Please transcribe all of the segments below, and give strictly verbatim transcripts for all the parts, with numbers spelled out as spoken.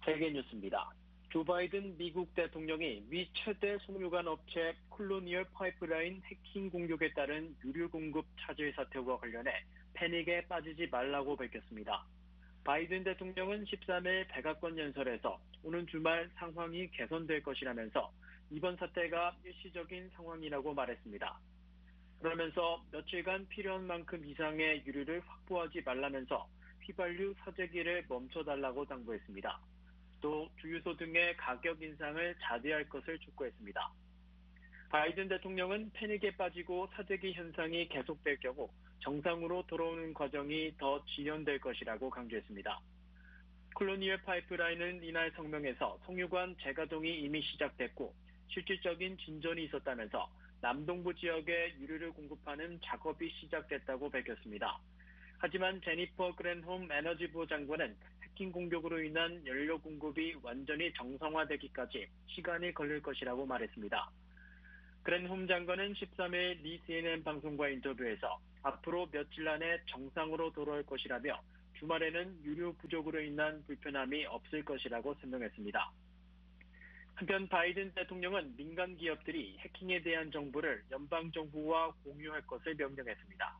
세계 뉴스입니다. 조 바이든 미국 대통령이 미 최대 송유관 업체 콜로니얼 파이프라인 해킹 공격에 따른 유류 공급 차질 사태와 관련해 패닉에 빠지지 말라고 밝혔습니다. 바이든 대통령은 십삼 일 백악관 연설에서 오는 주말 상황이 개선될 것이라면서 이번 사태가 일시적인 상황이라고 말했습니다. 그러면서 며칠간 필요한 만큼 이상의 유류를 확보하지 말라면서 휘발유 사재기를 멈춰달라고 당부했습니다. 또 주유소 등의 가격 인상을 자제할 것을 촉구했습니다. 바이든 대통령은 패닉에 빠지고 사재기 현상이 계속될 경우 정상으로 돌아오는 과정이 더 지연될 것이라고 강조했습니다. 콜로니얼 파이프라인은 이날 성명에서 송유관 재가동이 이미 시작됐고 실질적인 진전이 있었다면서 남동부 지역에 유류를 공급하는 작업이 시작됐다고 밝혔습니다. 하지만 제니퍼 그랜홈 에너지부 장관은 해킹 공격으로 인한 연료 공급이 완전히 정상화되기까지 시간이 걸릴 것이라고 말했습니다. 그랜홈 장관은 십삼 일 미 씨엔엔 방송과 인터뷰에서 앞으로 며칠 안에 정상으로 돌아올 것이라며 주말에는 유류 부족으로 인한 불편함이 없을 것이라고 설명했습니다. 한편 바이든 대통령은 민간 기업들이 해킹에 대한 정보를 연방정부와 공유할 것을 명령했습니다.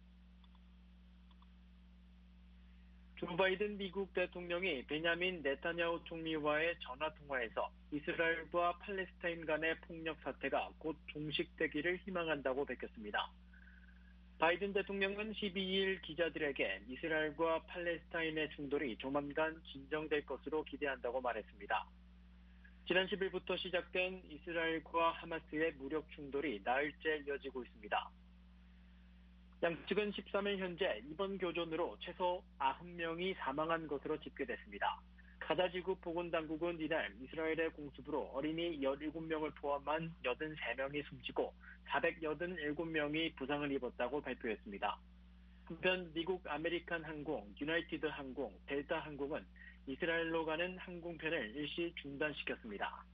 조 바이든 미국 대통령이 베냐민 네타냐후 총리와의 전화통화에서 이스라엘과 팔레스타인 간의 폭력 사태가 곧 종식되기를 희망한다고 밝혔습니다. 바이든 대통령은 십이 일 기자들에게 이스라엘과 팔레스타인의 충돌이 조만간 진정될 것으로 기대한다고 말했습니다. 지난 십 일부터 시작된 이스라엘과 하마스의 무력 충돌이 나흘째 이어지고 있습니다. 양측은 십삼 일 현재 이번 교전으로 최소 구십 명이 사망한 것으로 집계됐습니다. 가자지구 보건당국은 이날 이스라엘의 공습으로 어린이 열일곱 명을 포함한 팔십삼 명이 숨지고 사백팔십칠 명이 부상을 입었다고 발표했습니다. 한편 미국 아메리칸 항공, 유나이티드 항공, 델타 항공은 이스라엘로 가는 항공편을 일시 중단시켰습니다.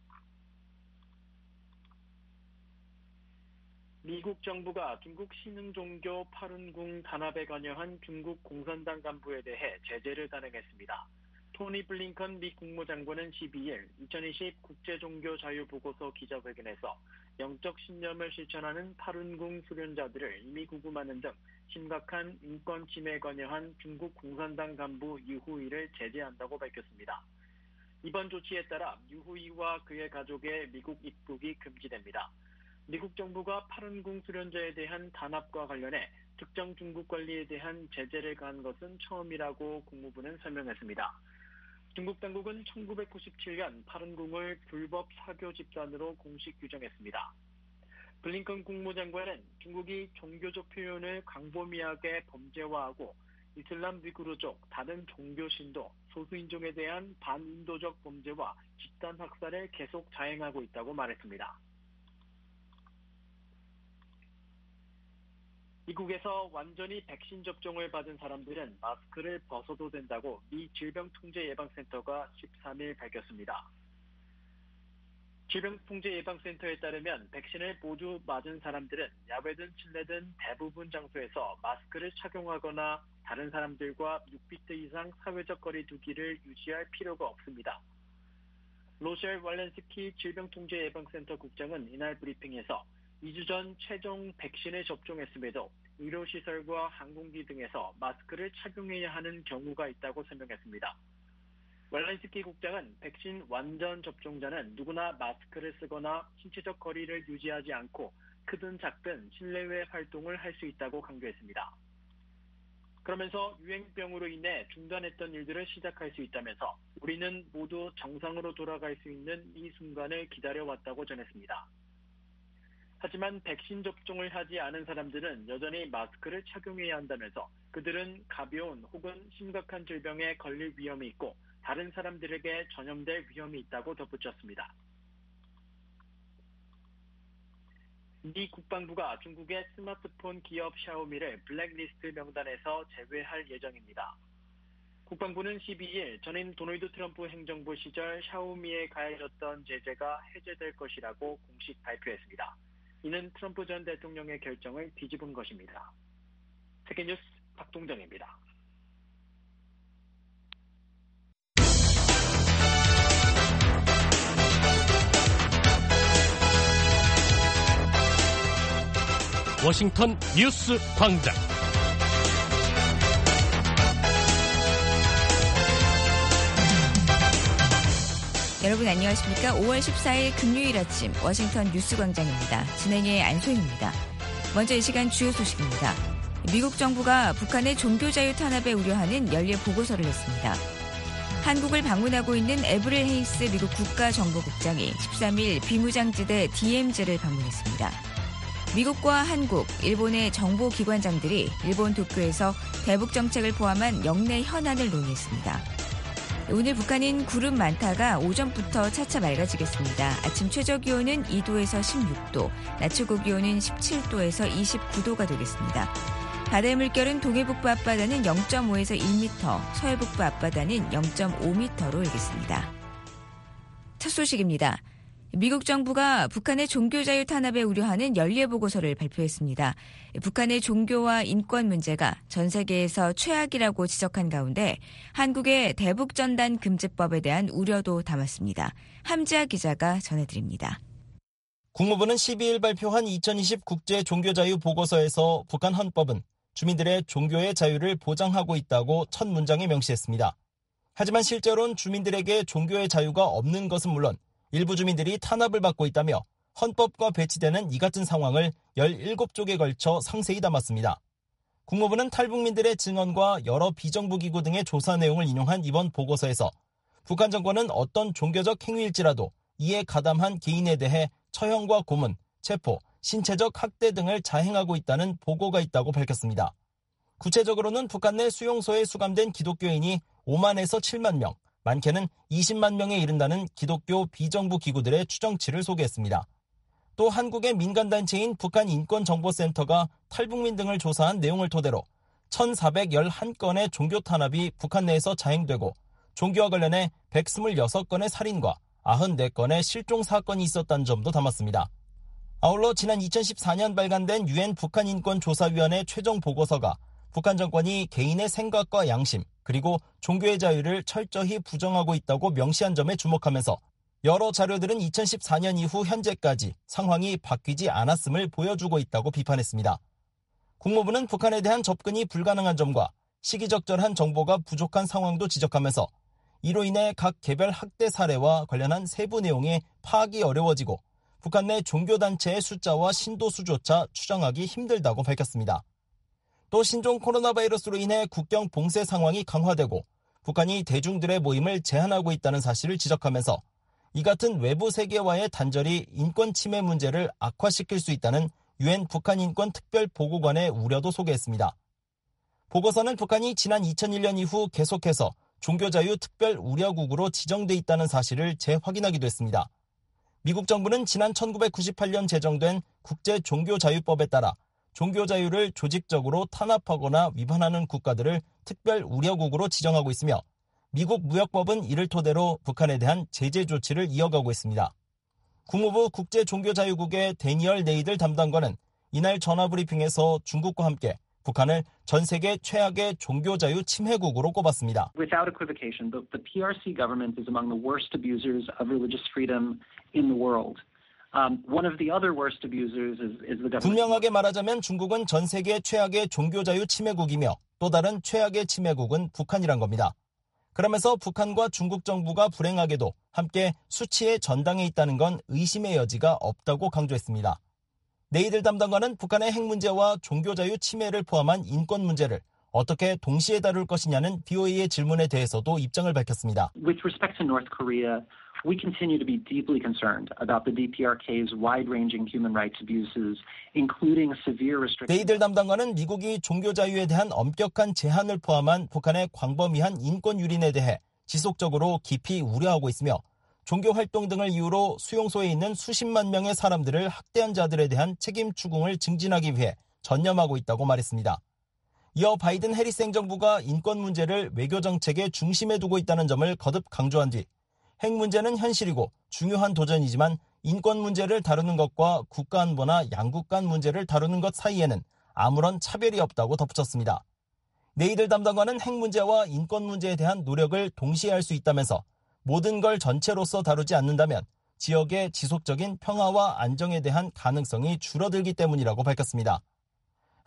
미국 정부가 중국 신흥 종교 파룬궁 단합에 관여한 중국 공산당 간부에 대해 제재를 단행했습니다. 토니 블링컨 미 국무장관은 십이 일 이천이십 국제종교자유보고서 기자회견에서 영적 신념을 실천하는 파룬궁 수련자들을 이미 구금하는 등 심각한 인권 침해에 관여한 중국 공산당 간부 유후이를 제재한다고 밝혔습니다. 이번 조치에 따라 유후이와 그의 가족의 미국 입국이 금지됩니다. 미국 정부가 파룬궁 수련자에 대한 단합과 관련해 특정 중국 관리에 대한 제재를 가한 것은 처음이라고 국무부는 설명했습니다. 중국 당국은 천구백구십칠 년 파룬궁을 불법 사교 집단으로 공식 규정했습니다. 블링컨 국무장관은 중국이 종교적 표현을 광범위하게 범죄화하고 이슬람 위구르족, 다른 종교 신도, 소수인종에 대한 반인도적 범죄와 집단 학살을 계속 자행하고 있다고 말했습니다. 미국에서 완전히 백신 접종을 받은 사람들은 마스크를 벗어도 된다고 미 질병통제예방센터가 십삼 일 밝혔습니다. 질병통제예방센터에 따르면 백신을 모두 맞은 사람들은 야외든 실내든 대부분 장소에서 마스크를 착용하거나 다른 사람들과 육 피트 이상 사회적 거리 두기를 유지할 필요가 없습니다. 로셸 왈렌스키 질병통제예방센터 국장은 이날 브리핑에서 이 주 전 최종 백신을 접종했음에도 의료시설과 항공기 등에서 마스크를 착용해야 하는 경우가 있다고 설명했습니다. 왈렌스키 국장은 백신 완전 접종자는 누구나 마스크를 쓰거나 신체적 거리를 유지하지 않고 크든 작든 실내외 활동을 할 수 있다고 강조했습니다. 그러면서 유행병으로 인해 중단했던 일들을 시작할 수 있다면서 우리는 모두 정상으로 돌아갈 수 있는 이 순간을 기다려왔다고 전했습니다. 하지만 백신 접종을 하지 않은 사람들은 여전히 마스크를 착용해야 한다면서 그들은 가벼운 혹은 심각한 질병에 걸릴 위험이 있고 다른 사람들에게 전염될 위험이 있다고 덧붙였습니다. 미 국방부가 중국의 스마트폰 기업 샤오미를 블랙리스트 명단에서 제외할 예정입니다. 국방부는 십이 일 전임 도널드 트럼프 행정부 시절 샤오미에 가해졌던 제재가 해제될 것이라고 공식 발표했습니다. 이는 트럼프 전 대통령의 결정을 뒤집은 것입니다. 세계뉴스 박동정입니다. 워싱턴 뉴스 광장. 여러분 안녕하십니까? 오월 십사일 금요일 아침 워싱턴 뉴스 광장입니다. 진행의 안소희입니다. 먼저 이 시간 주요 소식입니다. 미국 정부가 북한의 종교자유 탄압에 우려하는 연례 보고서를 냈습니다. 한국을 방문하고 있는 에브릴 헤이스 미국 국가정보국장이 십삼일 비무장지대 디엠지를 방문했습니다. 미국과 한국, 일본의 정보기관장들이 일본 도쿄에서 대북 정책을 포함한 영내 현안을 논의했습니다. 오늘 북한인 구름 많다가 오전부터 차차 맑아지겠습니다. 아침 최저기온은 이도에서 십육도, 낮 최고기온은 십칠도에서 이십구도가 되겠습니다. 바다의 물결은 동해북부 앞바다는 영점오에서 일 미터, 서해북부 앞바다는 영점오 미터로 일겠습니다. 첫 소식입니다. 미국 정부가 북한의 종교자유 탄압에 우려하는 연례보고서를 발표했습니다. 북한의 종교와 인권 문제가 전 세계에서 최악이라고 지적한 가운데 한국의 대북전단 금지법에 대한 우려도 담았습니다. 함지아 기자가 전해드립니다. 국무부는 십이일 발표한 이천이십 국제종교자유 보고서에서 북한 헌법은 주민들의 종교의 자유를 보장하고 있다고 첫 문장에 명시했습니다. 하지만 실제로는 주민들에게 종교의 자유가 없는 것은 물론 일부 주민들이 탄압을 받고 있다며 헌법과 배치되는 이 같은 상황을 열일곱 쪽에 걸쳐 상세히 담았습니다. 국무부는 탈북민들의 증언과 여러 비정부 기구 등의 조사 내용을 인용한 이번 보고서에서 북한 정권은 어떤 종교적 행위일지라도 이에 가담한 개인에 대해 처형과 고문, 체포, 신체적 학대 등을 자행하고 있다는 보고가 있다고 밝혔습니다. 구체적으로는 북한 내 수용소에 수감된 기독교인이 오만에서 칠만 명, 많게는 이십만 명에 이른다는 기독교 비정부 기구들의 추정치를 소개했습니다. 또 한국의 민간단체인 북한인권정보센터가 탈북민 등을 조사한 내용을 토대로 천사백십일 건의 종교 탄압이 북한 내에서 자행되고 종교와 관련해 백이십육 건의 살인과 구십사 건의 실종 사건이 있었다는 점도 담았습니다. 아울러 지난 이천십사년 발간된 유엔 북한인권조사위원회 최종 보고서가 북한 정권이 개인의 생각과 양심 그리고 종교의 자유를 철저히 부정하고 있다고 명시한 점에 주목하면서 여러 자료들은 이천십사년 이후 현재까지 상황이 바뀌지 않았음을 보여주고 있다고 비판했습니다. 국무부는 북한에 대한 접근이 불가능한 점과 시기적절한 정보가 부족한 상황도 지적하면서 이로 인해 각 개별 학대 사례와 관련한 세부 내용이 파악이 어려워지고 북한 내 종교단체의 숫자와 신도수조차 추정하기 힘들다고 밝혔습니다. 또 신종 코로나 바이러스로 인해 국경 봉쇄 상황이 강화되고 북한이 대중들의 모임을 제한하고 있다는 사실을 지적하면서 이 같은 외부 세계와의 단절이 인권 침해 문제를 악화시킬 수 있다는 유엔 북한인권 특별보고관의 우려도 소개했습니다. 보고서는 북한이 지난 이천일년 이후 계속해서 종교자유 특별 우려국으로 지정돼 있다는 사실을 재확인하기도 했습니다. 미국 정부는 지난 천구백구십팔년 제정된 국제종교자유법에 따라 종교자유를 조직적으로 탄압하거나 위반하는 국가들을 특별 우려국으로 지정하고 있으며 미국 무역법은 이를 토대로 북한에 대한 제재 조치를 이어가고 있습니다. 국무부 국제종교자유국의 데니얼 네이들 담당관은 이날 전화브리핑에서 중국과 함께 북한을 전 세계 최악의 종교자유 침해국으로 꼽았습니다. Without equivocation, the, the P R C government is among the worst abusers of religious freedom in the world. Um, one of the other worst abusers is, is the government. 분명하게 말하자면 중국은 전 세계 최악의 종교자유 침해국이며 또 다른 최악의 침해국은 북한이란 겁니다. 그러면서 북한과 중국 정부가 불행하게도 함께 수치의 전당에 있다는 건 의심의 여지가 없다고 강조했습니다. 네이들 담당관은 북한의 핵 문제와 종교자유 침해를 포함한 인권 문제를 어떻게 동시에 다룰 것이냐는 비오에이의 질문에 대해서도 입장을 밝혔습니다. With respect to North Korea, we continue to be deeply concerned about the 디피아르케이's wide-ranging human rights abuses, including severe restrictions. 네이들 담당관은 미국이 종교자유에 대한 엄격한 제한을 포함한 북한의 광범위한 인권 유린에 대해 지속적으로 깊이 우려하고 있으며 종교 활동 등을 이유로 수용소에 있는 수십만 명의 사람들을 학대한 자들에 대한 책임 추궁을 증진하기 위해 전념하고 있다고 말했습니다. 이어 바이든 해리스 행정부가 인권 문제를 외교 정책의 중심에 두고 있다는 점을 거듭 강조한 뒤 핵 문제는 현실이고 중요한 도전이지만 인권 문제를 다루는 것과 국가안보나 양국 간 문제를 다루는 것 사이에는 아무런 차별이 없다고 덧붙였습니다. 네이들 담당관은 핵 문제와 인권 문제에 대한 노력을 동시에 할 수 있다면서 모든 걸 전체로서 다루지 않는다면 지역의 지속적인 평화와 안정에 대한 가능성이 줄어들기 때문이라고 밝혔습니다.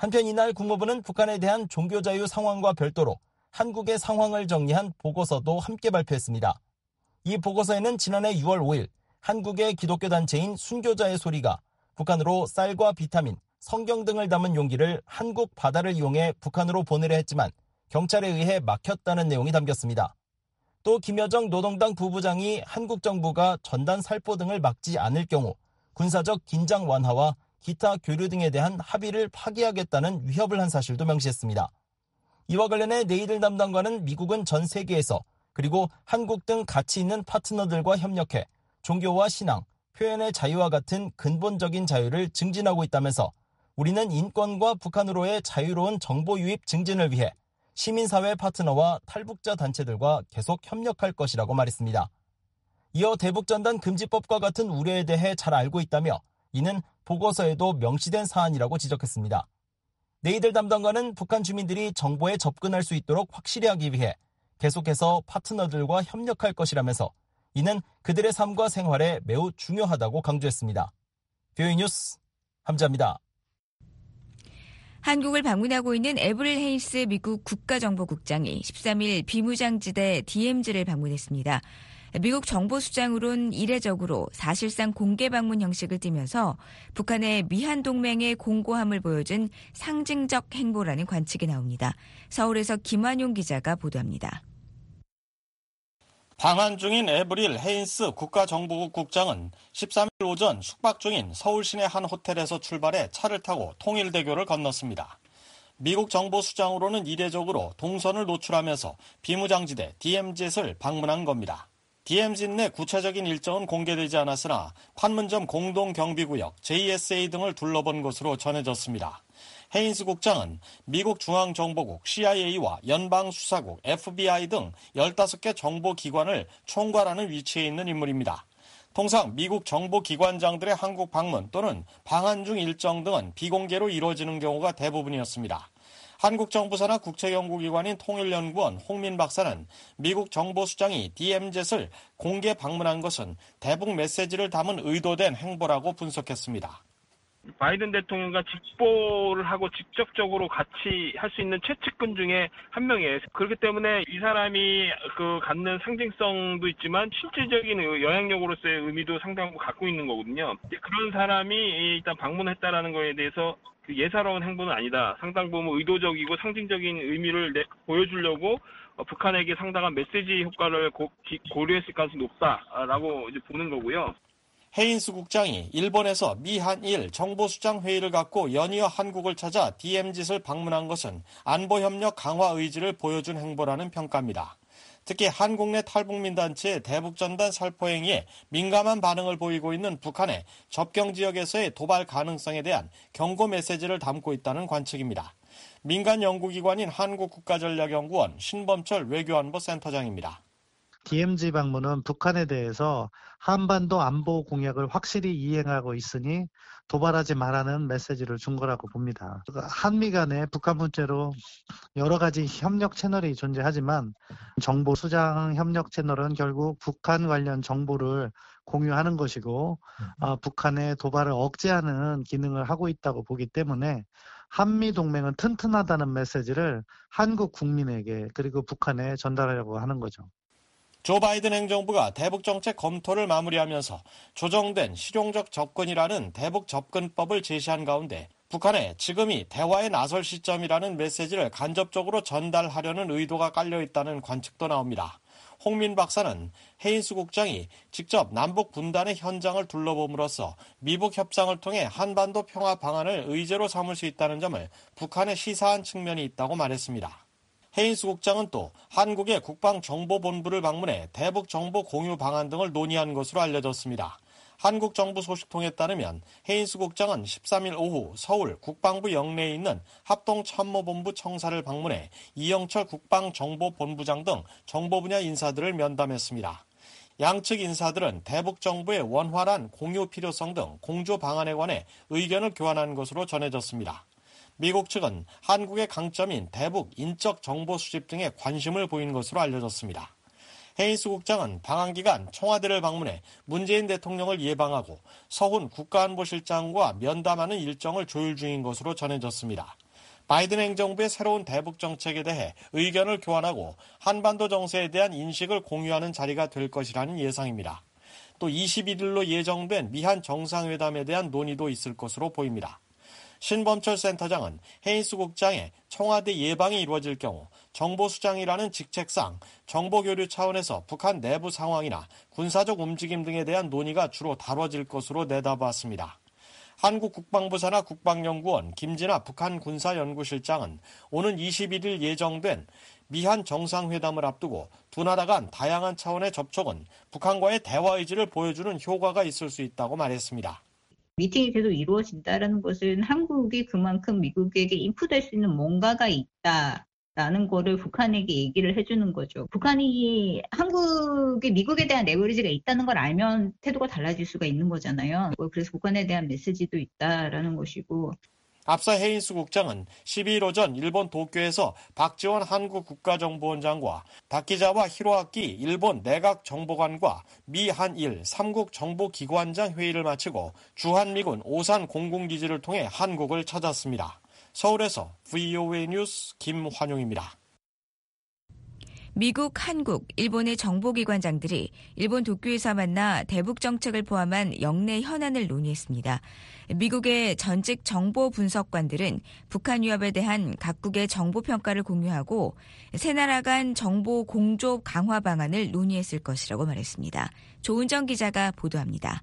한편 이날 국무부는 북한에 대한 종교자유 상황과 별도로 한국의 상황을 정리한 보고서도 함께 발표했습니다. 이 보고서에는 지난해 유월 오일 한국의 기독교 단체인 순교자의 소리가 북한으로 쌀과 비타민, 성경 등을 담은 용기를 한국 바다를 이용해 북한으로 보내려 했지만 경찰에 의해 막혔다는 내용이 담겼습니다. 또 김여정 노동당 부부장이 한국 정부가 전단 살포 등을 막지 않을 경우 군사적 긴장 완화와 기타 교류 등에 대한 합의를 파기하겠다는 위협을 한 사실도 명시했습니다. 이와 관련해 네이들 담당관은 미국은 전 세계에서 그리고 한국 등 가치 있는 파트너들과 협력해 종교와 신앙, 표현의 자유와 같은 근본적인 자유를 증진하고 있다면서 우리는 인권과 북한으로의 자유로운 정보 유입 증진을 위해 시민사회 파트너와 탈북자 단체들과 계속 협력할 것이라고 말했습니다. 이어 대북전단 금지법과 같은 우려에 대해 잘 알고 있다며 이는 보고서에도 명시된 사안이라고 지적했습니다. 네이들 담당관은 북한 주민들이 정보에 접근할 수 있도록 확실히 하기 위해 계속해서 파트너들과 협력할 것이라면서 이는 그들의 삶과 생활에 매우 중요하다고 강조했습니다. 뷰이 뉴스 함자입니다. 한국을 방문하고 있는 에브릴 헤인스 미국 국가정보국장이 십삼일 비무장지대 디엠지를 방문했습니다. 미국 정보수장으론 이례적으로 사실상 공개 방문 형식을 띠면서 북한의 미한동맹의 공고함을 보여준 상징적 행보라는 관측이 나옵니다. 서울에서 김환용 기자가 보도합니다. 방한 중인 에브릴 헤인스 국가정보국 국장은 십삼일 오전 숙박 중인 서울 시내 한 호텔에서 출발해 차를 타고 통일대교를 건넜습니다. 미국 정보수장으로는 이례적으로 동선을 노출하면서 비무장지대 디엠지를 방문한 겁니다. 디엠지 내 구체적인 일정은 공개되지 않았으나 판문점 공동경비구역 제이에스에이 등을 둘러본 것으로 전해졌습니다. 헤인스 국장은 미국 중앙정보국 씨아이에이와 연방수사국 에프비아이 등 열다섯 개 정보기관을 총괄하는 위치에 있는 인물입니다. 통상 미국 정보기관장들의 한국 방문 또는 방한 중 일정 등은 비공개로 이루어지는 경우가 대부분이었습니다. 한국 정부사나 국제연구기관인 통일연구원 홍민 박사는 미국 정보수장이 디엠지를 공개 방문한 것은 대북 메시지를 담은 의도된 행보라고 분석했습니다. 바이든 대통령과 직보를 하고 직접적으로 같이 할 수 있는 최측근 중에 한 명이에요. 그렇기 때문에 이 사람이 그 갖는 상징성도 있지만 실질적인 영향력으로서의 의미도 상당히 갖고 있는 거거든요. 그런 사람이 일단 방문했다라는 거에 대해서 예사로운 행보는 아니다. 상당 부분 의도적이고 상징적인 의미를 내, 보여주려고 북한에게 상당한 메시지 효과를 고, 기, 고려했을 가능성이 높다라고 이제 보는 거고요. 헤인스 국장이 일본에서 미한일 정보수장 회의를 갖고 연이어 한국을 찾아 디엠지를 방문한 것은 안보협력 강화 의지를 보여준 행보라는 평가입니다. 특히 한국 내 탈북민 단체의 대북전단 살포 행위에 민감한 반응을 보이고 있는 북한의 접경 지역에서의 도발 가능성에 대한 경고 메시지를 담고 있다는 관측입니다. 민간 연구기관인 한국국가전략연구원 신범철 외교안보 센터장입니다. 디엠지 방문은 북한에 대해서 한반도 안보 공약을 확실히 이행하고 있으니 도발하지 말라는 메시지를 준 거라고 봅니다. 한미 간에 북한 문제로 여러 가지 협력 채널이 존재하지만 정보 수장 협력 채널은 결국 북한 관련 정보를 공유하는 것이고 어, 북한의 도발을 억제하는 기능을 하고 있다고 보기 때문에 한미 동맹은 튼튼하다는 메시지를 한국 국민에게 그리고 북한에 전달하려고 하는 거죠. 조 바이든 행정부가 대북 정책 검토를 마무리하면서 조정된 실용적 접근이라는 대북 접근법을 제시한 가운데 북한에 지금이 대화에 나설 시점이라는 메시지를 간접적으로 전달하려는 의도가 깔려 있다는 관측도 나옵니다. 홍민 박사는 헤인스 국장이 직접 남북 분단의 현장을 둘러봄으로써 미북 협상을 통해 한반도 평화 방안을 의제로 삼을 수 있다는 점을 북한에 시사한 측면이 있다고 말했습니다. 헤인스 국장은 또 한국의 국방정보본부를 방문해 대북 정보 공유 방안 등을 논의한 것으로 알려졌습니다. 한국 정부 소식통에 따르면 헤인스 국장은 십삼일 오후 서울 국방부 영내에 있는 합동참모본부 청사를 방문해 이영철 국방정보본부장 등 정보 분야 인사들을 면담했습니다. 양측 인사들은 대북 정부의 원활한 공유 필요성 등 공조 방안에 관해 의견을 교환한 것으로 전해졌습니다. 미국 측은 한국의 강점인 대북 인적 정보 수집 등에 관심을 보인 것으로 알려졌습니다. 헤인스 국장은 방한 기간 청와대를 방문해 문재인 대통령을 예방하고 서훈 국가안보실장과 면담하는 일정을 조율 중인 것으로 전해졌습니다. 바이든 행정부의 새로운 대북 정책에 대해 의견을 교환하고 한반도 정세에 대한 인식을 공유하는 자리가 될 것이라는 예상입니다. 또 이십일 일로 예정된 미한 정상회담에 대한 논의도 있을 것으로 보입니다. 신범철 센터장은 헤인스 국장의 청와대 예방이 이루어질 경우 정보수장이라는 직책상 정보교류 차원에서 북한 내부 상황이나 군사적 움직임 등에 대한 논의가 주로 다뤄질 것으로 내다봤습니다. 한국 국방부 산하 국방연구원 김진아 북한 군사연구실장은 오는 이십일 일 예정된 미한 정상회담을 앞두고 두 나라 간 다양한 차원의 접촉은 북한과의 대화 의지를 보여주는 효과가 있을 수 있다고 말했습니다. 미팅이 계속 이루어진다는 것은 한국이 그만큼 미국에게 인풋할 수 있는 뭔가가 있다라는 거를 북한에게 얘기를 해주는 거죠. 북한이 한국이 미국에 대한 레버리지가 있다는 걸 알면 태도가 달라질 수가 있는 거잖아요. 그래서 북한에 대한 메시지도 있다라는 것이고. 앞서 헤인스 국장은 십이 일 오전 일본 도쿄에서 박지원 한국 국가정보원장과 다키자와 히로아키 일본 내각정보관과 미한일 삼국 정보기관장 회의를 마치고 주한미군 오산 공군기지를 통해 한국을 찾았습니다. 서울에서 브이오에이 뉴스 김환용입니다. 미국, 한국, 일본의 정보기관장들이 일본 도쿄에서 만나 대북 정책을 포함한 영내 현안을 논의했습니다. 미국의 전직 정보 분석관들은 북한 위협에 대한 각국의 정보 평가를 공유하고 세 나라 간 정보 공조 강화 방안을 논의했을 것이라고 말했습니다. 조은정 기자가 보도합니다.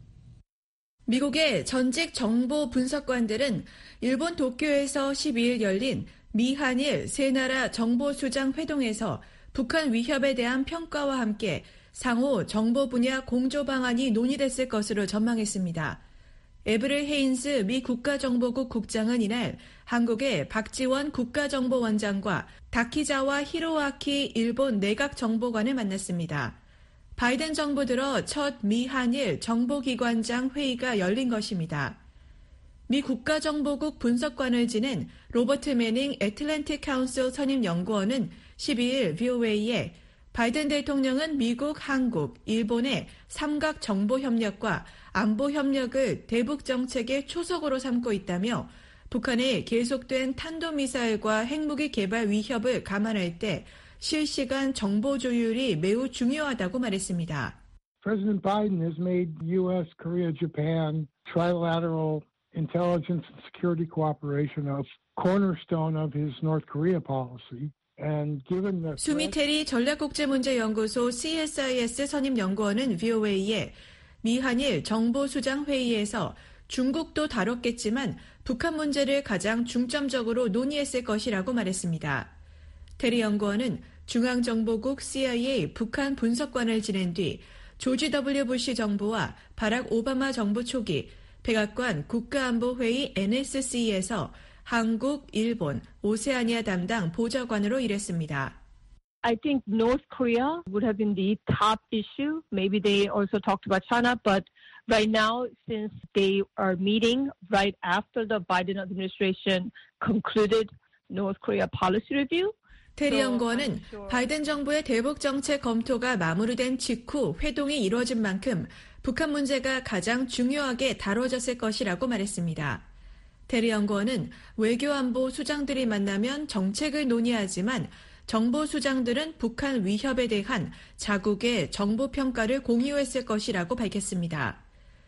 미국의 전직 정보 분석관들은 일본 도쿄에서 십이 일 열린 미한일 세 나라 정보수장 회동에서 북한 위협에 대한 평가와 함께 상호 정보 분야 공조 방안이 논의됐을 것으로 전망했습니다. 에브릴 헤인스 미 국가정보국 국장은 이날 한국의 박지원 국가정보원장과 다키자와 히로아키 일본 내각정보관을 만났습니다. 바이든 정부 들어 첫 미한일 정보기관장 회의가 열린 것입니다. 미 국가정보국 분석관을 지낸 로버트 매닝 애틀랜틱 카운슬 선임연구원은 십이 일 브이오에이에 바이든 대통령은 미국, 한국, 일본의 삼각 정보 협력과 안보 협력을 대북 정책의 초석으로 삼고 있다며 북한의 계속된 탄도미사일과 핵무기 개발 위협을 감안할 때 실시간 정보 조율이 매우 중요하다고 말했습니다. President Biden has made U S, Korea, Japan trilateral intelligence and security cooperation a cornerstone of his North Korea policy. 수미테리 전략국제문제연구소 씨에스아이에스 선임연구원은 브이오에이에 미한일 정보수장회의에서 중국도 다뤘겠지만 북한 문제를 가장 중점적으로 논의했을 것이라고 말했습니다. 테리 연구원은 중앙정보국 씨아이에이 북한 분석관을 지낸 뒤 조지 더블유 부시 정부와 바락 오바마 정부 초기 백악관 국가안보회의 엔에스씨에서 한국, 일본, 오세아니아 담당 보좌관으로 일했습니다. I think North Korea would have been the top issue. Maybe they also talked about China, but right now, since they are meeting right after the Biden administration concluded North Korea policy review, 테리 연구원은 바이든 정부의 대북 정책 검토가 마무리된 직후 회동이 이루어진 만큼 북한 문제가 가장 중요하게 다뤄졌을 것이라고 말했습니다. 테리 연구원은 외교안보 수장들이 만나면 정책을 논의하지만 정보 수장들은 북한 위협에 대한 자국의 정보 평가를 공유했을 것이라고 밝혔습니다.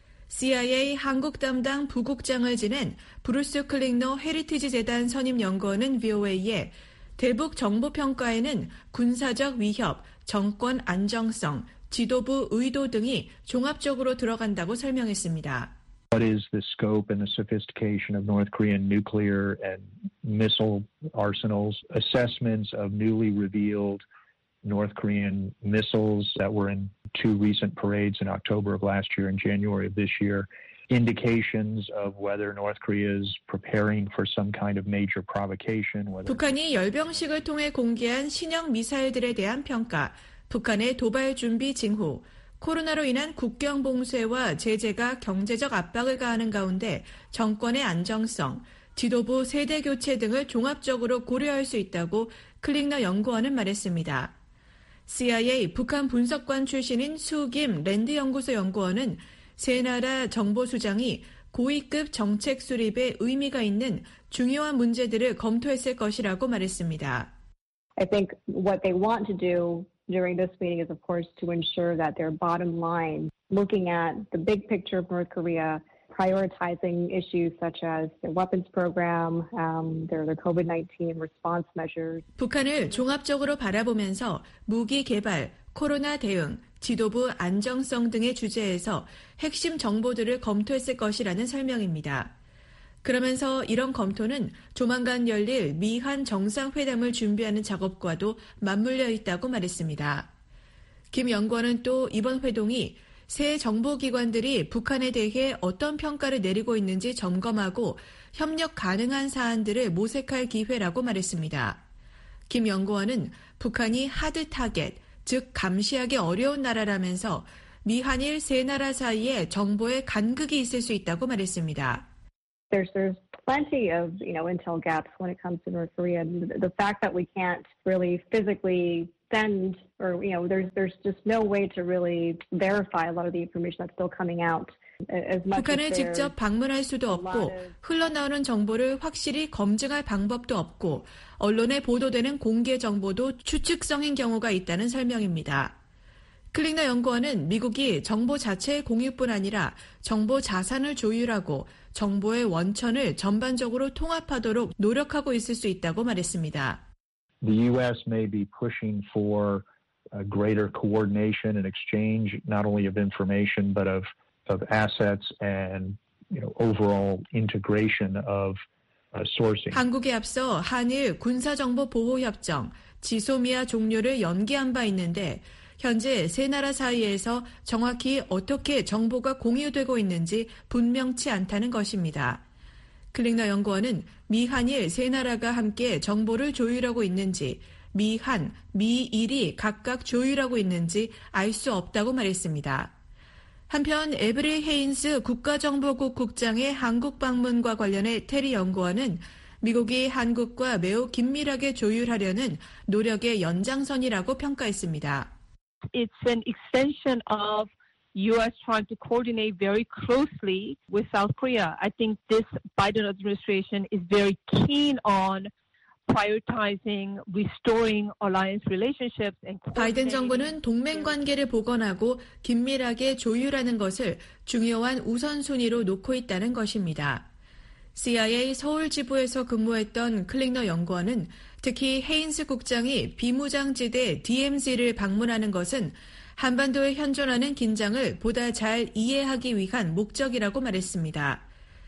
씨아이에이 한국 담당 부국장을 지낸 브루스 클링너 헤리티지 재단 선임 연구원은 브이오에이에 대북 정보 평가에는 군사적 위협, 정권 안정성, 지도부 의도 등이 종합적으로 들어간다고 설명했습니다. What is the scope and the sophistication of North Korean nuclear and missile arsenals, assessments of newly revealed North Korean missiles that were in two recent parades in October of last year and January of this year, indications of whether North Korea is preparing for some kind of major provocation. Whether... 북한이 열병식을 통해 공개한 신형 미사일들에 대한 평가, 북한의 도발 준비 징후, 코로나로 인한 국경 봉쇄와 제재가 경제적 압박을 가하는 가운데 정권의 안정성, 지도부 세대 교체 등을 종합적으로 고려할 수 있다고 클링너 연구원은 말했습니다. 씨아이에이 북한 분석관 출신인 수김 랜드 연구소 연구원은 세 나라 정보수장이 고위급 정책 수립에 의미가 있는 중요한 문제들을 검토했을 것이라고 말했습니다. I think what they want to do during this meeting is, of course, to ensure that their bottom line, looking at the big picture of North Korea, prioritizing issues such as their weapons program, um, their, their 코비드 나인틴 response measures. 북한을 종합적으로 바라보면서 무기 개발, 코로나 대응, 지도부 안정성 등의 주제에서 핵심 정보들을 검토했을 것이라는 설명입니다. 그러면서 이런 검토는 조만간 열릴 미한 정상회담을 준비하는 작업과도 맞물려 있다고 말했습니다. 김 연구원은 또 이번 회동이 새 정보기관들이 북한에 대해 어떤 평가를 내리고 있는지 점검하고 협력 가능한 사안들을 모색할 기회라고 말했습니다. 김 연구원은 북한이 하드 타겟, 즉 감시하기 어려운 나라라면서 미한일 세 나라 사이에 정보의 간극이 있을 수 있다고 말했습니다. There's there's plenty of you know intel gaps when it comes to North Korea. The fact that we can't really physically send, or you know, there's there's just no way to really verify a lot of the information that's still coming out. As much 북한을 as 직접 방문할 수도 없고 흘러나오는 정보를 확실히 검증할 방법도 없고 언론에 보도되는 공개 정보도 추측성인 경우가 있다는 설명입니다. 클링너 연구원은 미국이 정보 자체의 공유뿐 아니라 정보 자산을 조율하고 정보의 원천을 전반적으로 통합하도록 노력하고 있을 수 있다고 말했습니다. The U S may be pushing for a greater coordination and exchange not only of information but of of assets and you know overall integration of uh, sourcing. 한국에 앞서 한일 군사정보보호협정, 지소미아 종료를 연기한 바 있는데 현재 세 나라 사이에서 정확히 어떻게 정보가 공유되고 있는지 분명치 않다는 것입니다. 클링너 연구원은 미한일 세 나라가 함께 정보를 조율하고 있는지, 미한, 미일이 각각 조율하고 있는지 알 수 없다고 말했습니다. 한편 에브리 헤인스 국가정보국 국장의 한국 방문과 관련해 테리 연구원은 미국이 한국과 매우 긴밀하게 조율하려는 노력의 연장선이라고 평가했습니다. It's an extension of U S trying to coordinate very closely with South Korea. I think this Biden administration is very keen on prioritizing restoring alliance relationships and 바이든 정부는 동맹 관계를 복원하고 긴밀하게 조율하는 것을 중요한 우선순위로 놓고 있다는 것입니다. 씨아이에이 서울 지부에서 근무했던 클링너 연구원은 특히 헤인스 국장이 비무장지대 디엠지를 방문하는 것은 한반도에 현존하는 긴장을 보다 잘 이해하기 위한 목적이라고 말했습니다.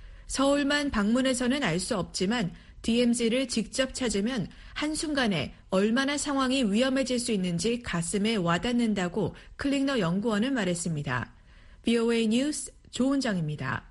서울만 방문해서는 알 수 없지만 디엠지를 직접 찾으면 한순간에 얼마나 상황이 위험해질 수 있는지 가슴에 와닿는다고 클링너 연구원은 말했습니다. 브이오에이 뉴스 조은정입니다.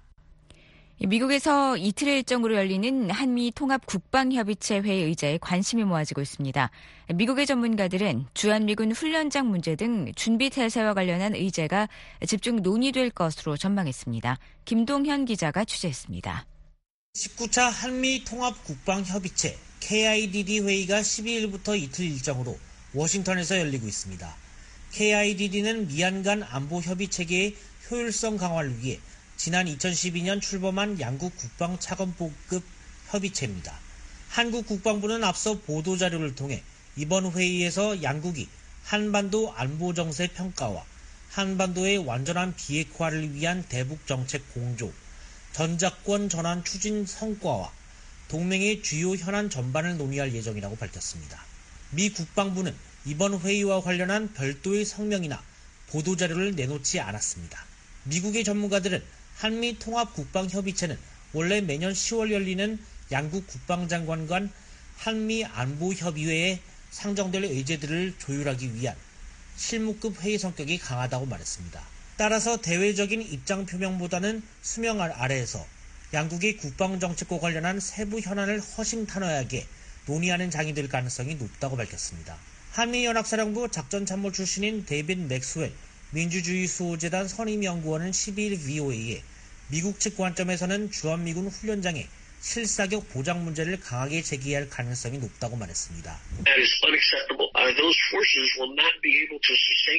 미국에서 이틀 일정으로 열리는 한미 통합 국방협의체 회의 의제에 관심이 모아지고 있습니다. 미국의 전문가들은 주한미군 훈련장 문제 등 준비 태세와 관련한 의제가 집중 논의될 것으로 전망했습니다. 김동현 기자가 취재했습니다. 십구 차 한미 통합 국방협의체 케이아이디디 회의가 십이 일부터 이틀 일정으로 워싱턴에서 열리고 있습니다. 케이아이디디는 미한 간 안보 협의 체계의 효율성 강화를 위해 지난 이천십이 년 출범한 양국 국방 차관보급 협의체입니다. 한국 국방부는 앞서 보도자료를 통해 이번 회의에서 양국이 한반도 안보 정세 평가와 한반도의 완전한 비핵화를 위한 대북 정책 공조, 전작권 전환 추진 성과와 동맹의 주요 현안 전반을 논의할 예정이라고 밝혔습니다. 미 국방부는 이번 회의와 관련한 별도의 성명이나 보도자료를 내놓지 않았습니다. 미국의 전문가들은 한미 통합 국방협의체는 원래 매년 시월 열리는 양국 국방장관 간 한미 안보협의회에 상정될 의제들을 조율하기 위한 실무급 회의 성격이 강하다고 말했습니다. 따라서 대외적인 입장 표명보다는 수명 아래에서 양국의 국방정책과 관련한 세부 현안을 허심탄회하게 논의하는 장이 될 가능성이 높다고 밝혔습니다. 한미연합사령부 작전참모 출신인 데이빗 맥스웰 민주주의수호재단 선임연구원은 십이 일 브이오에이에 미국 측 관점에서는 주한미군 훈련장의 실사격 보장 문제를 강하게 제기할 가능성이 높다고 말했습니다. That is unacceptable. Uh, those forces will not be able to sustain readiness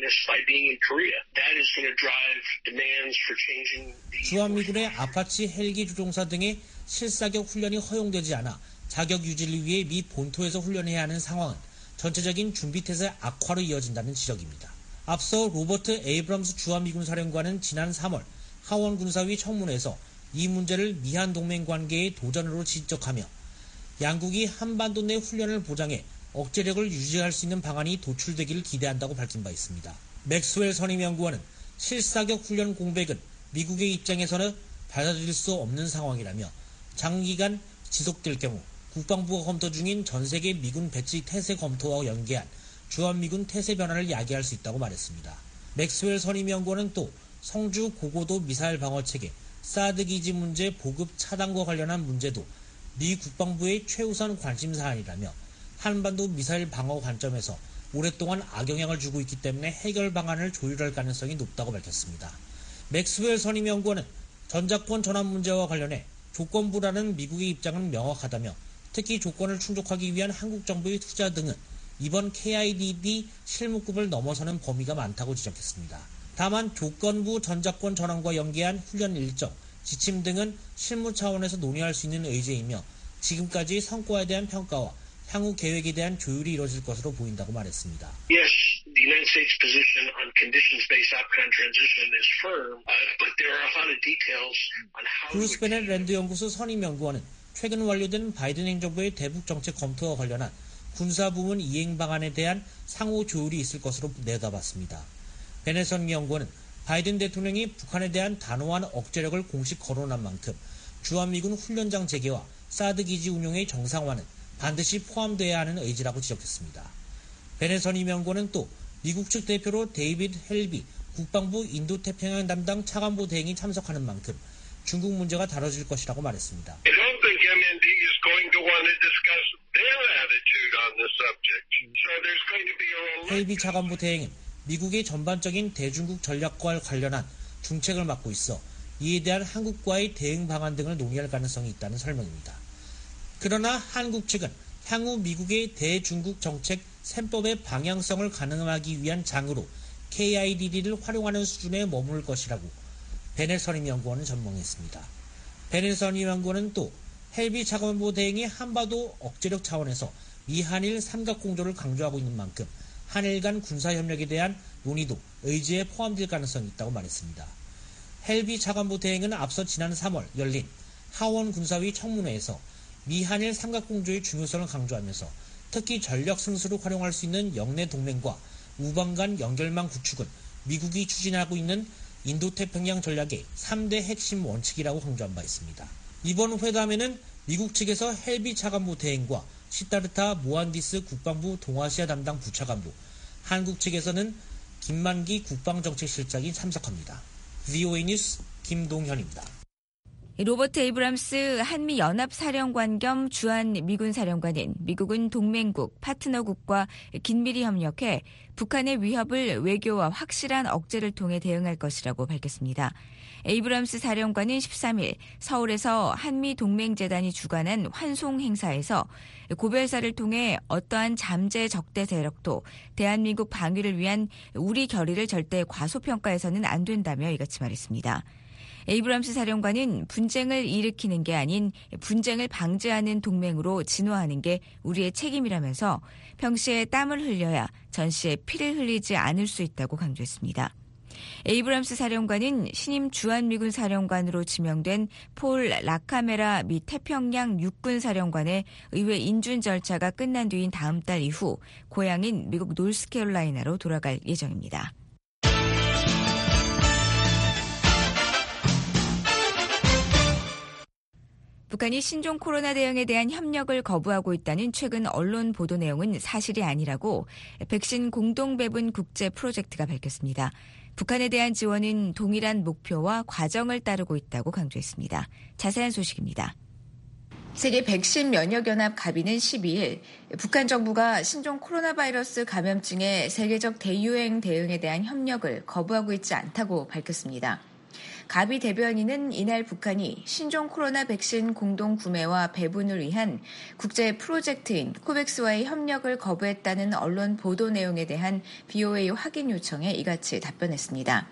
주한미군의 아파치 헬기 조종사 등의 실사격 훈련이 허용되지 않아 자격 유지를 위해 미 본토에서 훈련해야 하는 상황은 전체적인 준비태세 악화로 이어진다는 지적입니다. 앞서 로버트 에이브럼스 주한미군 사령관은 지난 삼월 하원 군사위 청문회에서 이 문제를 미한 동맹 관계의 도전으로 지적하며 양국이 한반도 내 훈련을 보장해 억제력을 유지할 수 있는 방안이 도출되기를 기대한다고 밝힌 바 있습니다. 맥스웰 선임연구원은 실사격 훈련 공백은 미국의 입장에서는 받아들일 수 없는 상황이라며 장기간 지속될 경우 국방부가 검토 중인 전 세계 미군 배치 태세 검토와 연계한 주한미군 태세 변화를 야기할 수 있다고 말했습니다. 맥스웰 선임연구원은 또 성주 고고도 미사일 방어체계 사드 기지 문제 보급 차단과 관련한 문제도 미 국방부의 최우선 관심 사안이라며 한반도 미사일 방어 관점에서 오랫동안 악영향을 주고 있기 때문에 해결 방안을 조율할 가능성이 높다고 밝혔습니다. 맥스웰 선임연구원은 전작권 전환 문제와 관련해 조건부라는 미국의 입장은 명확하다며 특히 조건을 충족하기 위한 한국 정부의 투자 등은 이번 케이아이디디 실무급을 넘어서는 범위가 많다고 지적했습니다. 다만 조건부 전작권 전환과 연계한 훈련 일정, 지침 등은 실무 차원에서 논의할 수 있는 의제이며 지금까지 성과에 대한 평가와 향후 계획에 대한 조율이 이뤄질 것으로 보인다고 말했습니다. Yes, the United States position on conditions-based Afghan transition is firm, uh, but there are a lot of details on how. 브루스 베넷 랜드 연구소 선임 연구원은 최근 완료된 바이든 행정부의 대북 정책 검토와 관련한 군사부문 이행 방안에 대한 상호 조율이 있을 것으로 내다봤습니다. 베넷 선임 연구원은 바이든 대통령이 북한에 대한 단호한 억제력을 공식 거론한 만큼 주한미군 훈련장 재개와 사드 기지 운용의 정상화는 반드시 포함돼야 하는 의지라고 지적했습니다. 베넷 선임 연구원은 또 미국 측 대표로 데이비드 헬비 국방부 인도태평양 담당 차관보 대행이 참석하는 만큼 중국 문제가 다뤄질 것이라고 말했습니다. I don't think 엠엔디 is going to want to discuss their attitude on this subject. So there's going to be a 헬비 차관보 대행은 미국의 전반적인 대중국 전략과 관련한 중책을 맡고 있어 이에 대한 한국과의 대응 방안 등을 논의할 가능성이 있다는 설명입니다. 그러나 한국 측은 향후 미국의 대중국 정책 셈법의 방향성을 가늠하기 위한 장으로 케이아이디디를 활용하는 수준에 머물 것이라고 베넷 선임연구원은 전망했습니다. 베넷 선임연구원은 또 헬비 차관보 대행이 한반도 억제력 차원에서 미한일 삼각공조를 강조하고 있는 만큼 한일 간 군사협력에 대한 논의도 의지에 포함될 가능성이 있다고 말했습니다. 헬비 차관보 대행은 앞서 지난 삼월 열린 하원 군사위 청문회에서 미한일 삼각공조의 중요성을 강조하면서 특히 전력 승수로 활용할 수 있는 영내 동맹과 우방 간 연결망 구축은 미국이 추진하고 있는 인도태평양 전략의 삼 대 핵심 원칙이라고 강조한 바 있습니다. 이번 회담에는 미국 측에서 헬비 차관보 대행과 시타르타 모한디스 국방부 동아시아 담당 부차관보, 한국 측에서는 김만기 국방정책실장이 참석합니다. 브이오에이 뉴스 김동현입니다. 로버트 에이브럼스 한미연합사령관 겸 주한미군사령관은 미국은 동맹국, 파트너국과 긴밀히 협력해 북한의 위협을 외교와 확실한 억제를 통해 대응할 것이라고 밝혔습니다. 에이브럼스 사령관은 십삼 일 서울에서 한미동맹재단이 주관한 환송 행사에서 고별사를 통해 어떠한 잠재 적대 세력도 대한민국 방위를 위한 우리 결의를 절대 과소평가해서는 안 된다며 이같이 말했습니다. 에이브럼스 사령관은 분쟁을 일으키는 게 아닌 분쟁을 방지하는 동맹으로 진화하는 게 우리의 책임이라면서 평시에 땀을 흘려야 전시에 피를 흘리지 않을 수 있다고 강조했습니다. 에이브럼스 사령관은 신임 주한미군 사령관으로 지명된 폴 라카메라 미 태평양 육군사령관의 의회 인준 절차가 끝난 뒤인 다음 달 이후 고향인 미국 노스캐롤라이나로 돌아갈 예정입니다. 북한이 신종 코로나 대응에 대한 협력을 거부하고 있다는 최근 언론 보도 내용은 사실이 아니라고 백신 공동배분 국제 프로젝트가 밝혔습니다. 북한에 대한 지원은 동일한 목표와 과정을 따르고 있다고 강조했습니다. 자세한 소식입니다. 세계 백신 면역연합 가비는 십이 일 북한 정부가 신종 코로나 바이러스 감염증의 세계적 대유행 대응에 대한 협력을 거부하고 있지 않다고 밝혔습니다. 가비 대변인은 이날 북한이 신종 코로나 백신 공동 구매와 배분을 위한 국제 프로젝트인 코백스와의 협력을 거부했다는 언론 보도 내용에 대한 비오에이 확인 요청에 이같이 답변했습니다.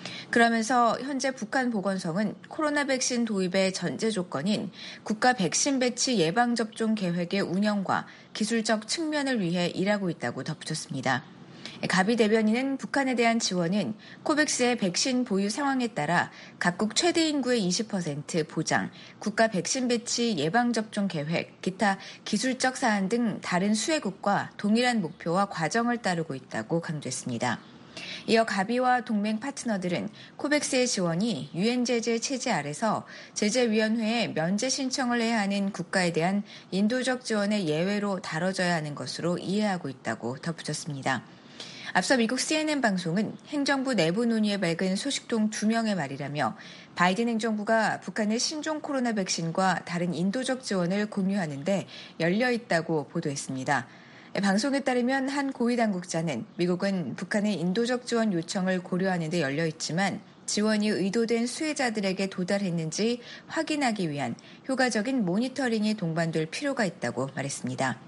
그러면서 현재 북한 보건성은 코로나 백신 도입의 전제 조건인 국가 백신 배치 예방접종 계획의 운영과 기술적 측면을 위해 일하고 있다고 덧붙였습니다. 가비 대변인은 북한에 대한 지원은 코백스의 백신 보유 상황에 따라 각국 최대 인구의 이십 퍼센트 보장, 국가 백신 배치 예방접종 계획, 기타 기술적 사안 등 다른 수혜국과 동일한 목표와 과정을 따르고 있다고 강조했습니다. 이어 가비와 동맹 파트너들은 코백스의 지원이 유엔 제재 체제 아래서 제재위원회에 면제 신청을 해야 하는 국가에 대한 인도적 지원의 예외로 다뤄져야 하는 것으로 이해하고 있다고 덧붙였습니다. 앞서 미국 씨엔엔 방송은 행정부 내부 논의에 밝은 소식통 두 명의 말이라며 바이든 행정부가 북한의 신종 코로나 백신과 다른 인도적 지원을 공유하는 데 열려 있다고 보도했습니다. 방송에 따르면 한 고위 당국자는 미국은 북한의 인도적 지원 요청을 고려하는 데 열려 있지만 지원이 의도된 수혜자들에게 도달했는지 확인하기 위한 효과적인 모니터링이 동반될 필요가 있다고 말했습니다.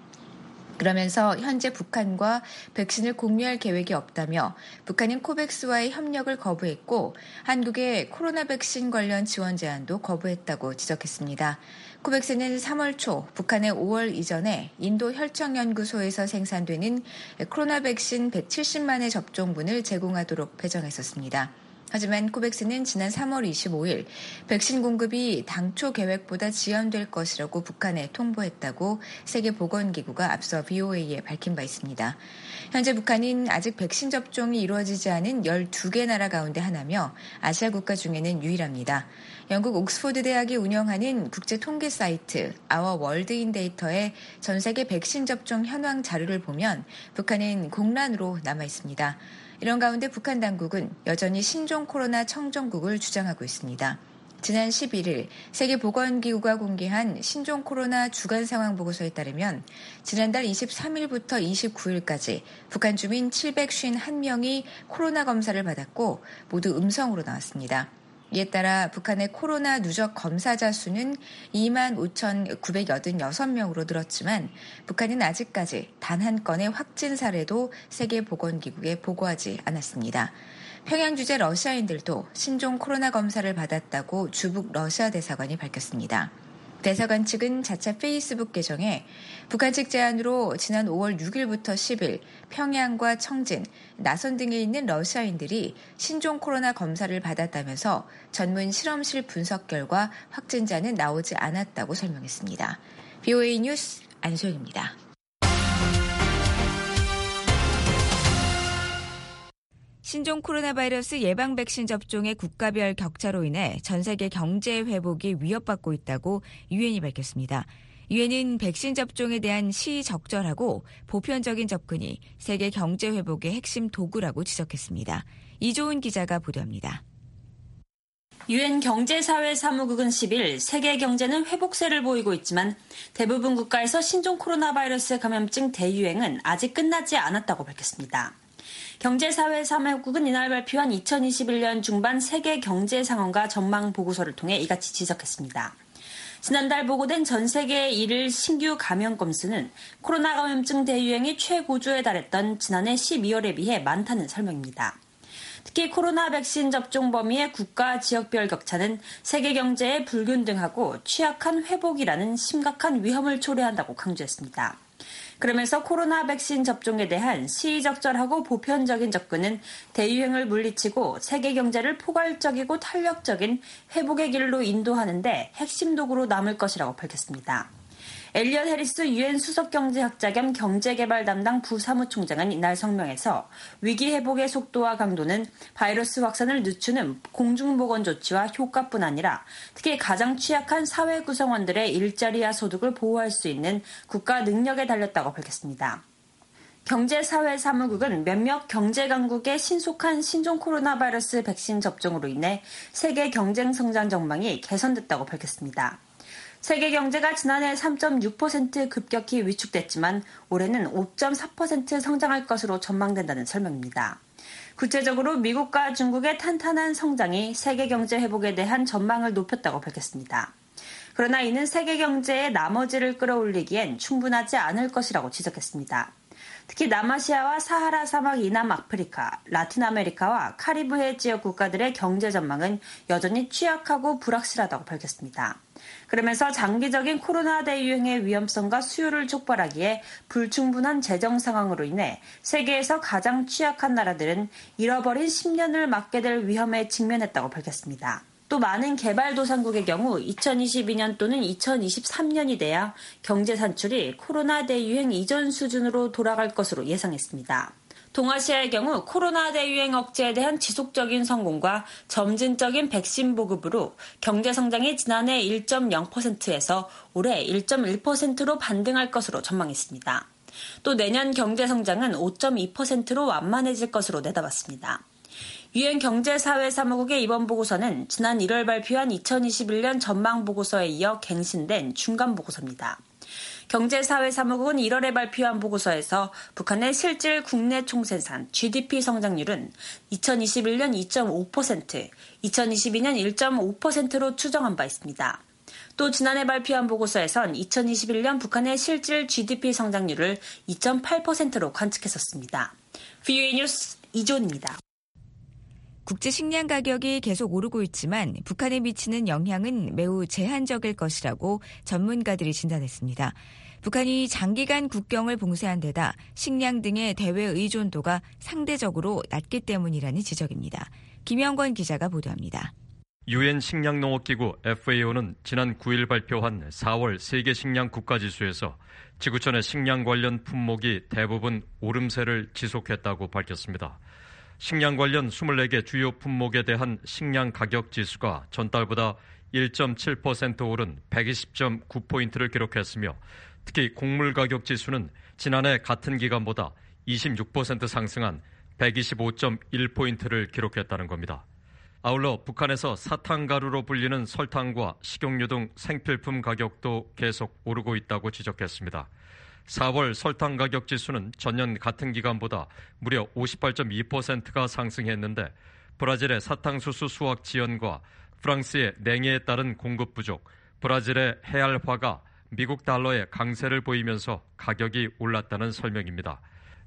그러면서 현재 북한과 백신을 공유할 계획이 없다며 북한은 코백스와의 협력을 거부했고 한국의 코로나 백신 관련 지원 제안도 거부했다고 지적했습니다. 코백스는 삼월 초 북한의 오월 이전에 인도 혈청연구소에서 생산되는 코로나 백신 백칠십만의 접종분을 제공하도록 배정했었습니다. 하지만 코백스는 지난 삼월 이십오일 백신 공급이 당초 계획보다 지연될 것이라고 북한에 통보했다고 세계보건기구가 앞서 비오에이에 밝힌 바 있습니다. 현재 북한은 아직 백신 접종이 이루어지지 않은 열두 개 나라 가운데 하나며 아시아 국가 중에는 유일합니다. 영국 옥스포드 대학이 운영하는 국제 통계 사이트 아워 월드인 데이터의 전 세계 백신 접종 현황 자료를 보면 북한은 공란으로 남아 있습니다. 이런 가운데 북한 당국은 여전히 신종 코로나 청정국을 주장하고 있습니다. 지난 십일일 세계보건기구가 공개한 신종 코로나 주간 상황 보고서에 따르면 지난달 이십삼일부터 이십구일까지 북한 주민 칠백오십일 명이 코로나 검사를 받았고 모두 음성으로 나왔습니다. 이에 따라 북한의 코로나 누적 검사자 수는 이만 오천구백팔십육 명으로 늘었지만 북한은 아직까지 단 한 건의 확진 사례도 세계보건기구에 보고하지 않았습니다. 평양 주재 러시아인들도 신종 코로나 검사를 받았다고 주북 러시아 대사관이 밝혔습니다. 대사관 측은 자체 페이스북 계정에 북한 측 제안으로 지난 오월 육일부터 십일 평양과 청진, 나선 등에 있는 러시아인들이 신종 코로나 검사를 받았다면서 전문 실험실 분석 결과 확진자는 나오지 않았다고 설명했습니다. 비오에이 뉴스 안소영입니다. 신종 코로나 바이러스 예방 백신 접종의 국가별 격차로 인해 전 세계 경제 회복이 위협받고 있다고 유엔이 밝혔습니다. 유엔은 백신 접종에 대한 시적절하고 보편적인 접근이 세계 경제 회복의 핵심 도구라고 지적했습니다. 이조은 기자가 보도합니다. 유엔 경제사회사무국은 십일 세계 경제는 회복세를 보이고 있지만 대부분 국가에서 신종 코로나 바이러스 감염증 대유행은 아직 끝나지 않았다고 밝혔습니다. 경제사회사무국은 이날 발표한 이천이십일년 중반 세계 경제 상황과 전망 보고서를 통해 이같이 지적했습니다. 지난달 보고된 전 세계의 일일 신규 감염 건수는 코로나 감염증 대유행이 최고조에 달했던 지난해 십이월에 비해 많다는 설명입니다. 특히 코로나 백신 접종 범위의 국가 지역별 격차는 세계 경제의 불균등하고 취약한 회복이라는 심각한 위험을 초래한다고 강조했습니다. 그러면서 코로나 백신 접종에 대한 시의적절하고 보편적인 접근은 대유행을 물리치고 세계 경제를 포괄적이고 탄력적인 회복의 길로 인도하는 데 핵심 도구로 남을 것이라고 밝혔습니다. 엘리엇 해리스 유엔 수석경제학자 겸 경제개발 담당 부사무총장은 이날 성명에서 위기 회복의 속도와 강도는 바이러스 확산을 늦추는 공중보건 조치와 효과뿐 아니라 특히 가장 취약한 사회 구성원들의 일자리와 소득을 보호할 수 있는 국가 능력에 달렸다고 밝혔습니다. 경제사회사무국은 몇몇 경제강국의 신속한 신종 코로나 바이러스 백신 접종으로 인해 세계 경쟁 성장 전망이 개선됐다고 밝혔습니다. 세계 경제가 지난해 삼 점 육 퍼센트 급격히 위축됐지만 올해는 오 점 사 퍼센트 성장할 것으로 전망된다는 설명입니다. 구체적으로 미국과 중국의 탄탄한 성장이 세계 경제 회복에 대한 전망을 높였다고 밝혔습니다. 그러나 이는 세계 경제의 나머지를 끌어올리기엔 충분하지 않을 것이라고 지적했습니다. 특히 남아시아와 사하라 사막 이남 아프리카, 라틴 아메리카와 카리브해 지역 국가들의 경제 전망은 여전히 취약하고 불확실하다고 밝혔습니다. 그러면서 장기적인 코로나 대유행의 위험성과 수요를 촉발하기에 불충분한 재정 상황으로 인해 세계에서 가장 취약한 나라들은 잃어버린 십 년을 맞게 될 위험에 직면했다고 밝혔습니다. 또 많은 개발도상국의 경우 이천이십이 년 또는 이천이십삼 년이 돼야 경제 산출이 코로나 대유행 이전 수준으로 돌아갈 것으로 예상했습니다. 동아시아의 경우 코로나 대유행 억제에 대한 지속적인 성공과 점진적인 백신 보급으로 경제 성장이 지난해 일 점 영 퍼센트에서 올해 일 점 일 퍼센트로 반등할 것으로 전망했습니다. 또 내년 경제 성장은 오 점 이 퍼센트로 완만해질 것으로 내다봤습니다. 유엔 경제사회사무국의 이번 보고서는 지난 일월 발표한 이천이십일 년 전망보고서에 이어 갱신된 중간보고서입니다. 경제사회사무국은 일월에 발표한 보고서에서 북한의 실질 국내 총생산 지디피 성장률은 이천이십일 년 이 점 오 퍼센트, 이천이십이 년 일 점 오 퍼센트로 추정한 바 있습니다. 또 지난해 발표한 보고서에선 이천이십일 년 북한의 실질 지디피 성장률을 이 점 팔 퍼센트로 관측했었습니다. 브이오에이 뉴스 이존입니다. 국제 식량 가격이 계속 오르고 있지만 북한에 미치는 영향은 매우 제한적일 것이라고 전문가들이 진단했습니다. 북한이 장기간 국경을 봉쇄한 데다 식량 등의 대외 의존도가 상대적으로 낮기 때문이라는 지적입니다. 김영권 기자가 보도합니다. 유엔 식량농업기구 에프에이오는 지난 구 일 발표한 사월 세계 식량 국가지수에서 지구촌의 식량 관련 품목이 대부분 오름세를 지속했다고 밝혔습니다. 식량 관련 이십사 개 주요 품목에 대한 식량 가격 지수가 전달보다 일 점 칠 퍼센트 오른 백이십 점 구 포인트를 기록했으며 특히 곡물 가격 지수는 지난해 같은 기간보다 이십육 퍼센트 상승한 백이십오 점 일 포인트를 기록했다는 겁니다. 아울러 북한에서 사탕가루로 불리는 설탕과 식용유 등 생필품 가격도 계속 오르고 있다고 지적했습니다. 사월 설탕 가격 지수는 전년 같은 기간보다 무려 오십팔 점 이 퍼센트가 상승했는데 브라질의 사탕수수 수확 지연과 프랑스의 냉해에 따른 공급 부족, 브라질의 해알화가 미국 달러의 강세를 보이면서 가격이 올랐다는 설명입니다.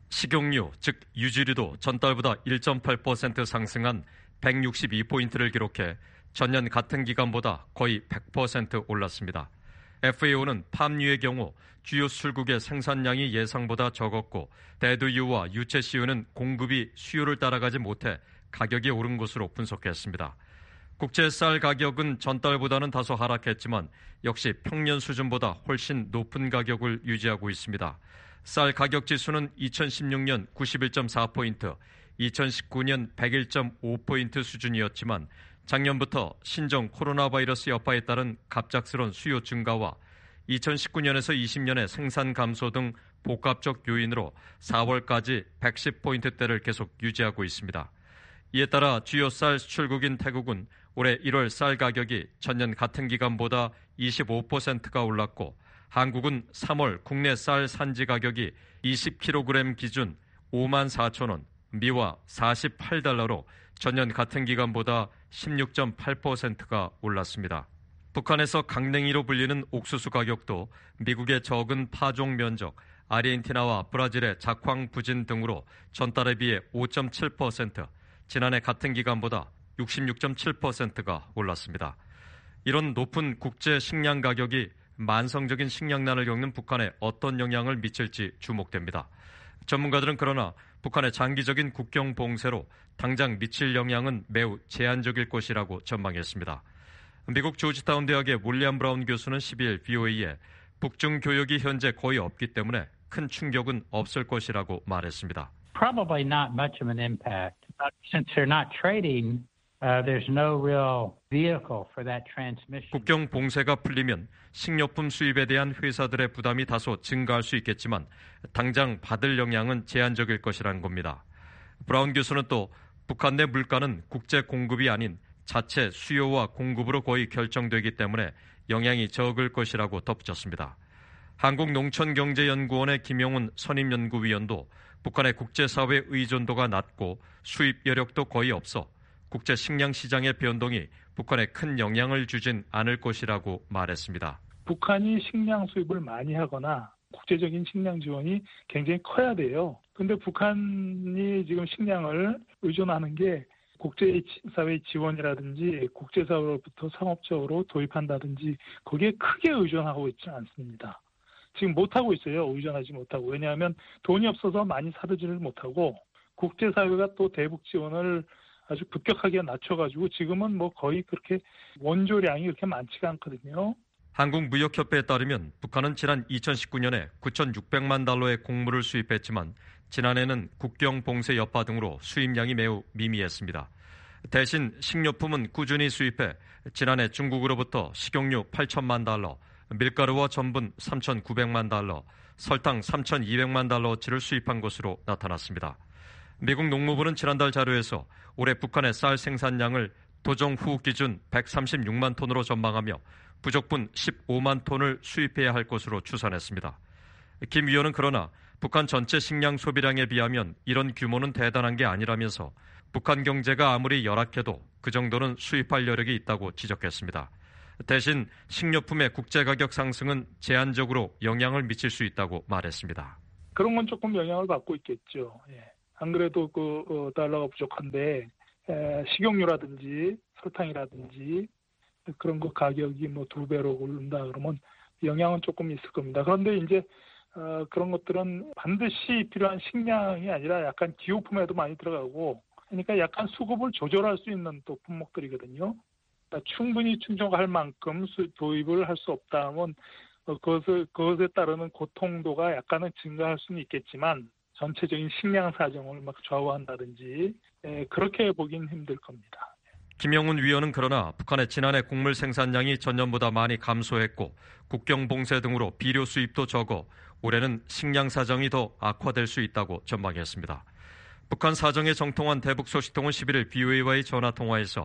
식용유, 즉 유지류도 전달보다 일 점 팔 퍼센트 상승한 백육십이 포인트를 기록해 전년 같은 기간보다 거의 백 퍼센트 올랐습니다. 에프에이오는 팜유의 경우 주요 수출국의 생산량이 예상보다 적었고 대두유와 유채씨유는 공급이 수요를 따라가지 못해 가격이 오른 것으로 분석했습니다. 국제 쌀 가격은 전달보다는 다소 하락했지만 역시 평년 수준보다 훨씬 높은 가격을 유지하고 있습니다. 쌀 가격 지수는 이천십육 년 구십일 점 사 포인트, 이천십구 년 백일 점 오 포인트 수준이었지만 작년부터 신종 코로나 바이러스 여파에 따른 갑작스런 수요 증가와 이천십구 년에서 이십 년의 생산 감소 등 복합적 요인으로 사월까지 백십 포인트대를 계속 유지하고 있습니다. 이에 따라 주요 쌀 수출국인 태국은 올해 일월 쌀 가격이 전년 같은 기간보다 이십오 퍼센트가 올랐고 한국은 삼월 국내 쌀 산지 가격이 이십 킬로그램 기준 오만 사천 원, 미화 사십팔 달러로 전년 같은 기간보다 십육 점 팔 퍼센트가 올랐습니다. 북한에서 강냉이로 불리는 옥수수 가격도 미국의 적은 파종 면적, 아르헨티나와 브라질의 작황 부진 등으로 전달에 비해 오 점 칠 퍼센트, 지난해 같은 기간보다 육십육 점 칠 퍼센트가 올랐습니다. 이런 높은 국제 식량 가격이 만성적인 식량난을 겪는 북한에 어떤 영향을 미칠지 주목됩니다. 전문가들은 그러나 북한의 장기적인 국경 봉쇄로 당장 미칠 영향은 매우 제한적일 것이라고 전망했습니다. 미국 조지타운 대학의 윌리엄 브라운 교수는 십이 일 브이오에이에 북중 교역이 현재 거의 없기 때문에 큰 충격은 없을 것이라고 말했습니다. Probably not much of an impact. Since they're not trading, uh, there's no real vehicle for that transmission. 국경 봉쇄가 풀리면 식료품 수입에 대한 회사들의 부담이 다소 증가할 수 있겠지만 당장 받을 영향은 제한적일 것이라는 겁니다. 브라운 교수는 또 북한 내 물가는 국제 공급이 아닌 자체 수요와 공급으로 거의 결정되기 때문에 영향이 적을 것이라고 덧붙였습니다. 한국농촌경제연구원의 김용훈 선임연구위원도 북한의 국제사회 의존도가 낮고 수입 여력도 거의 없어 국제 식량 시장의 변동이 북한에 큰 영향을 주진 않을 것이라고 말했습니다. 북한이 식량 수입을 많이 하거나 국제적인 식량 지원이 굉장히 커야 돼요. 그런데 북한이 지금 식량을 의존하는 게 국제사회 지원이라든지 국제사회로부터 상업적으로 도입한다든지 거기에 크게 의존하고 있지는 않습니다. 지금 못하고 있어요. 의존하지 못하고. 왜냐하면 돈이 없어서 많이 사들지를 못하고 국제사회가 또 대북 지원을 아주 급격하게 낮춰가지고 지금은 뭐 거의 그렇게 원조량이 그렇게 많지가 않거든요. 한국무역협회에 따르면 북한은 지난 이천십구 년에 구천육백만 달러의 곡물을 수입했지만 지난해는 국경 봉쇄 여파 등으로 수입량이 매우 미미했습니다. 대신 식료품은 꾸준히 수입해 지난해 중국으로부터 식용유 팔천만 달러, 밀가루와 전분 삼천구백만 달러, 설탕 삼천이백만 달러어치를 수입한 것으로 나타났습니다. 미국 농무부는 지난달 자료에서 올해 북한의 쌀 생산량을 도정 후 기준 백삼십육만 톤으로 전망하며 부족분 십오만 톤을 수입해야 할 것으로 추산했습니다. 김 위원은 그러나 북한 전체 식량 소비량에 비하면 이런 규모는 대단한 게 아니라면서 북한 경제가 아무리 열악해도 그 정도는 수입할 여력이 있다고 지적했습니다. 대신 식료품의 국제가격 상승은 제한적으로 영향을 미칠 수 있다고 말했습니다. 그런 건 조금 영향을 받고 있겠죠. 예. 안 그래도 그 어, 달러가 부족한데 에, 식용유라든지 설탕이라든지 그런 거 가격이 뭐 두 배로 오른다 그러면 영향은 조금 있을 겁니다. 그런데 이제 어, 그런 것들은 반드시 필요한 식량이 아니라 약간 기호품에도 많이 들어가고 그러니까 약간 수급을 조절할 수 있는 또 품목들이거든요. 그러니까 충분히 충족할 만큼 수, 도입을 할 수 없다면 어, 그것을, 그것에 따르는 고통도가 약간은 증가할 수는 있겠지만 전체적인 식량 사정을 막 좌우한다든지 에, 그렇게 보긴 힘들 겁니다. 김영훈 위원은 그러나 북한의 지난해 곡물 생산량이 전년보다 많이 감소했고 국경 봉쇄 등으로 비료 수입도 적어 올해는 식량 사정이 더 악화될 수 있다고 전망했습니다. 북한 사정에 정통한 대북소식통은 십일 일 비오에이와의 전화통화에서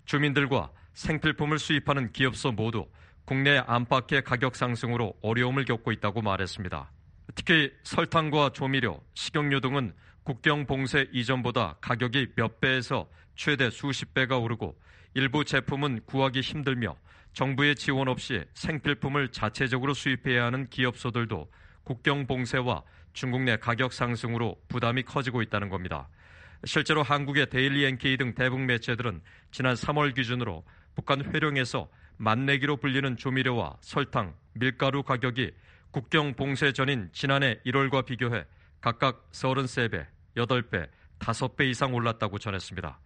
주민들과 생필품을 수입하는 기업소 모두 국내 안팎의 가격 상승으로 어려움을 겪고 있다고 말했습니다. 특히 설탕과 조미료, 식용유 등은 국경 봉쇄 이전보다 가격이 몇 배에서 최대 수십 배가 오르고 일부 제품은 구하기 힘들며 정부의 지원 없이 생필품을 자체적으로 수입해야 하는 기업소들도 국경 봉쇄와 중국 내 가격 상승으로 부담이 커지고 있다는 겁니다. 실제로 한국의 데일리 엔케이 등 대북 매체들은 지난 삼월 기준으로 북한 회령에서 만내기로 불리는 조미료와 설탕, 밀가루 가격이 국경 봉쇄 전인 지난해 일월과 비교해 각각 서른세 배, 여덟 배, 다섯 배 이상 올랐다고 전했습니다.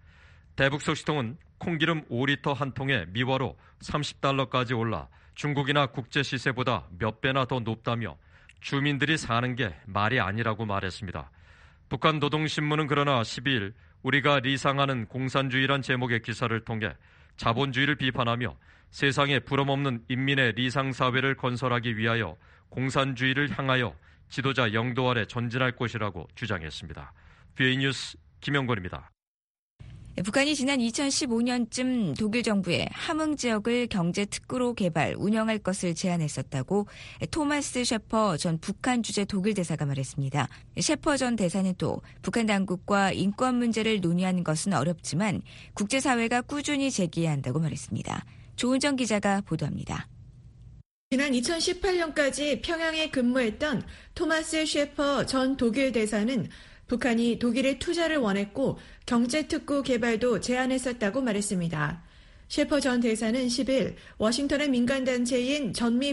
대북소식통은 콩기름 오 리터 한 통에 미화로 삼십 달러까지 올라 중국이나 국제 시세보다 몇 배나 더 높다며 주민들이 사는 게 말이 아니라고 말했습니다. 북한 노동신문은 그러나 십이 일 우리가 리상하는 공산주의란 제목의 기사를 통해 자본주의를 비판하며 세상에 부럼없는 인민의 리상사회를 건설하기 위하여 공산주의를 향하여 지도자 영도 아래 전진할 것이라고 주장했습니다. 비오에이 뉴스 김영권입니다. 북한이 지난 이천십오 년쯤 독일 정부에 함흥 지역을 경제특구로 개발, 운영할 것을 제안했었다고 토마스 셰퍼 전 북한 주재 독일 대사가 말했습니다. 셰퍼 전 대사는 또 북한 당국과 인권 문제를 논의하는 것은 어렵지만 국제사회가 꾸준히 제기해야 한다고 말했습니다. 조은정 기자가 보도합니다. 지난 이천십팔 년까지 평양에 근무했던 토마스 셰퍼 전 독일 대사는 북한이 독일의 투자를 원했고 경제특구 개발도 제안했었다고 말했습니다. 셰퍼 전 대사는 십일 일 워싱턴의 민간단체인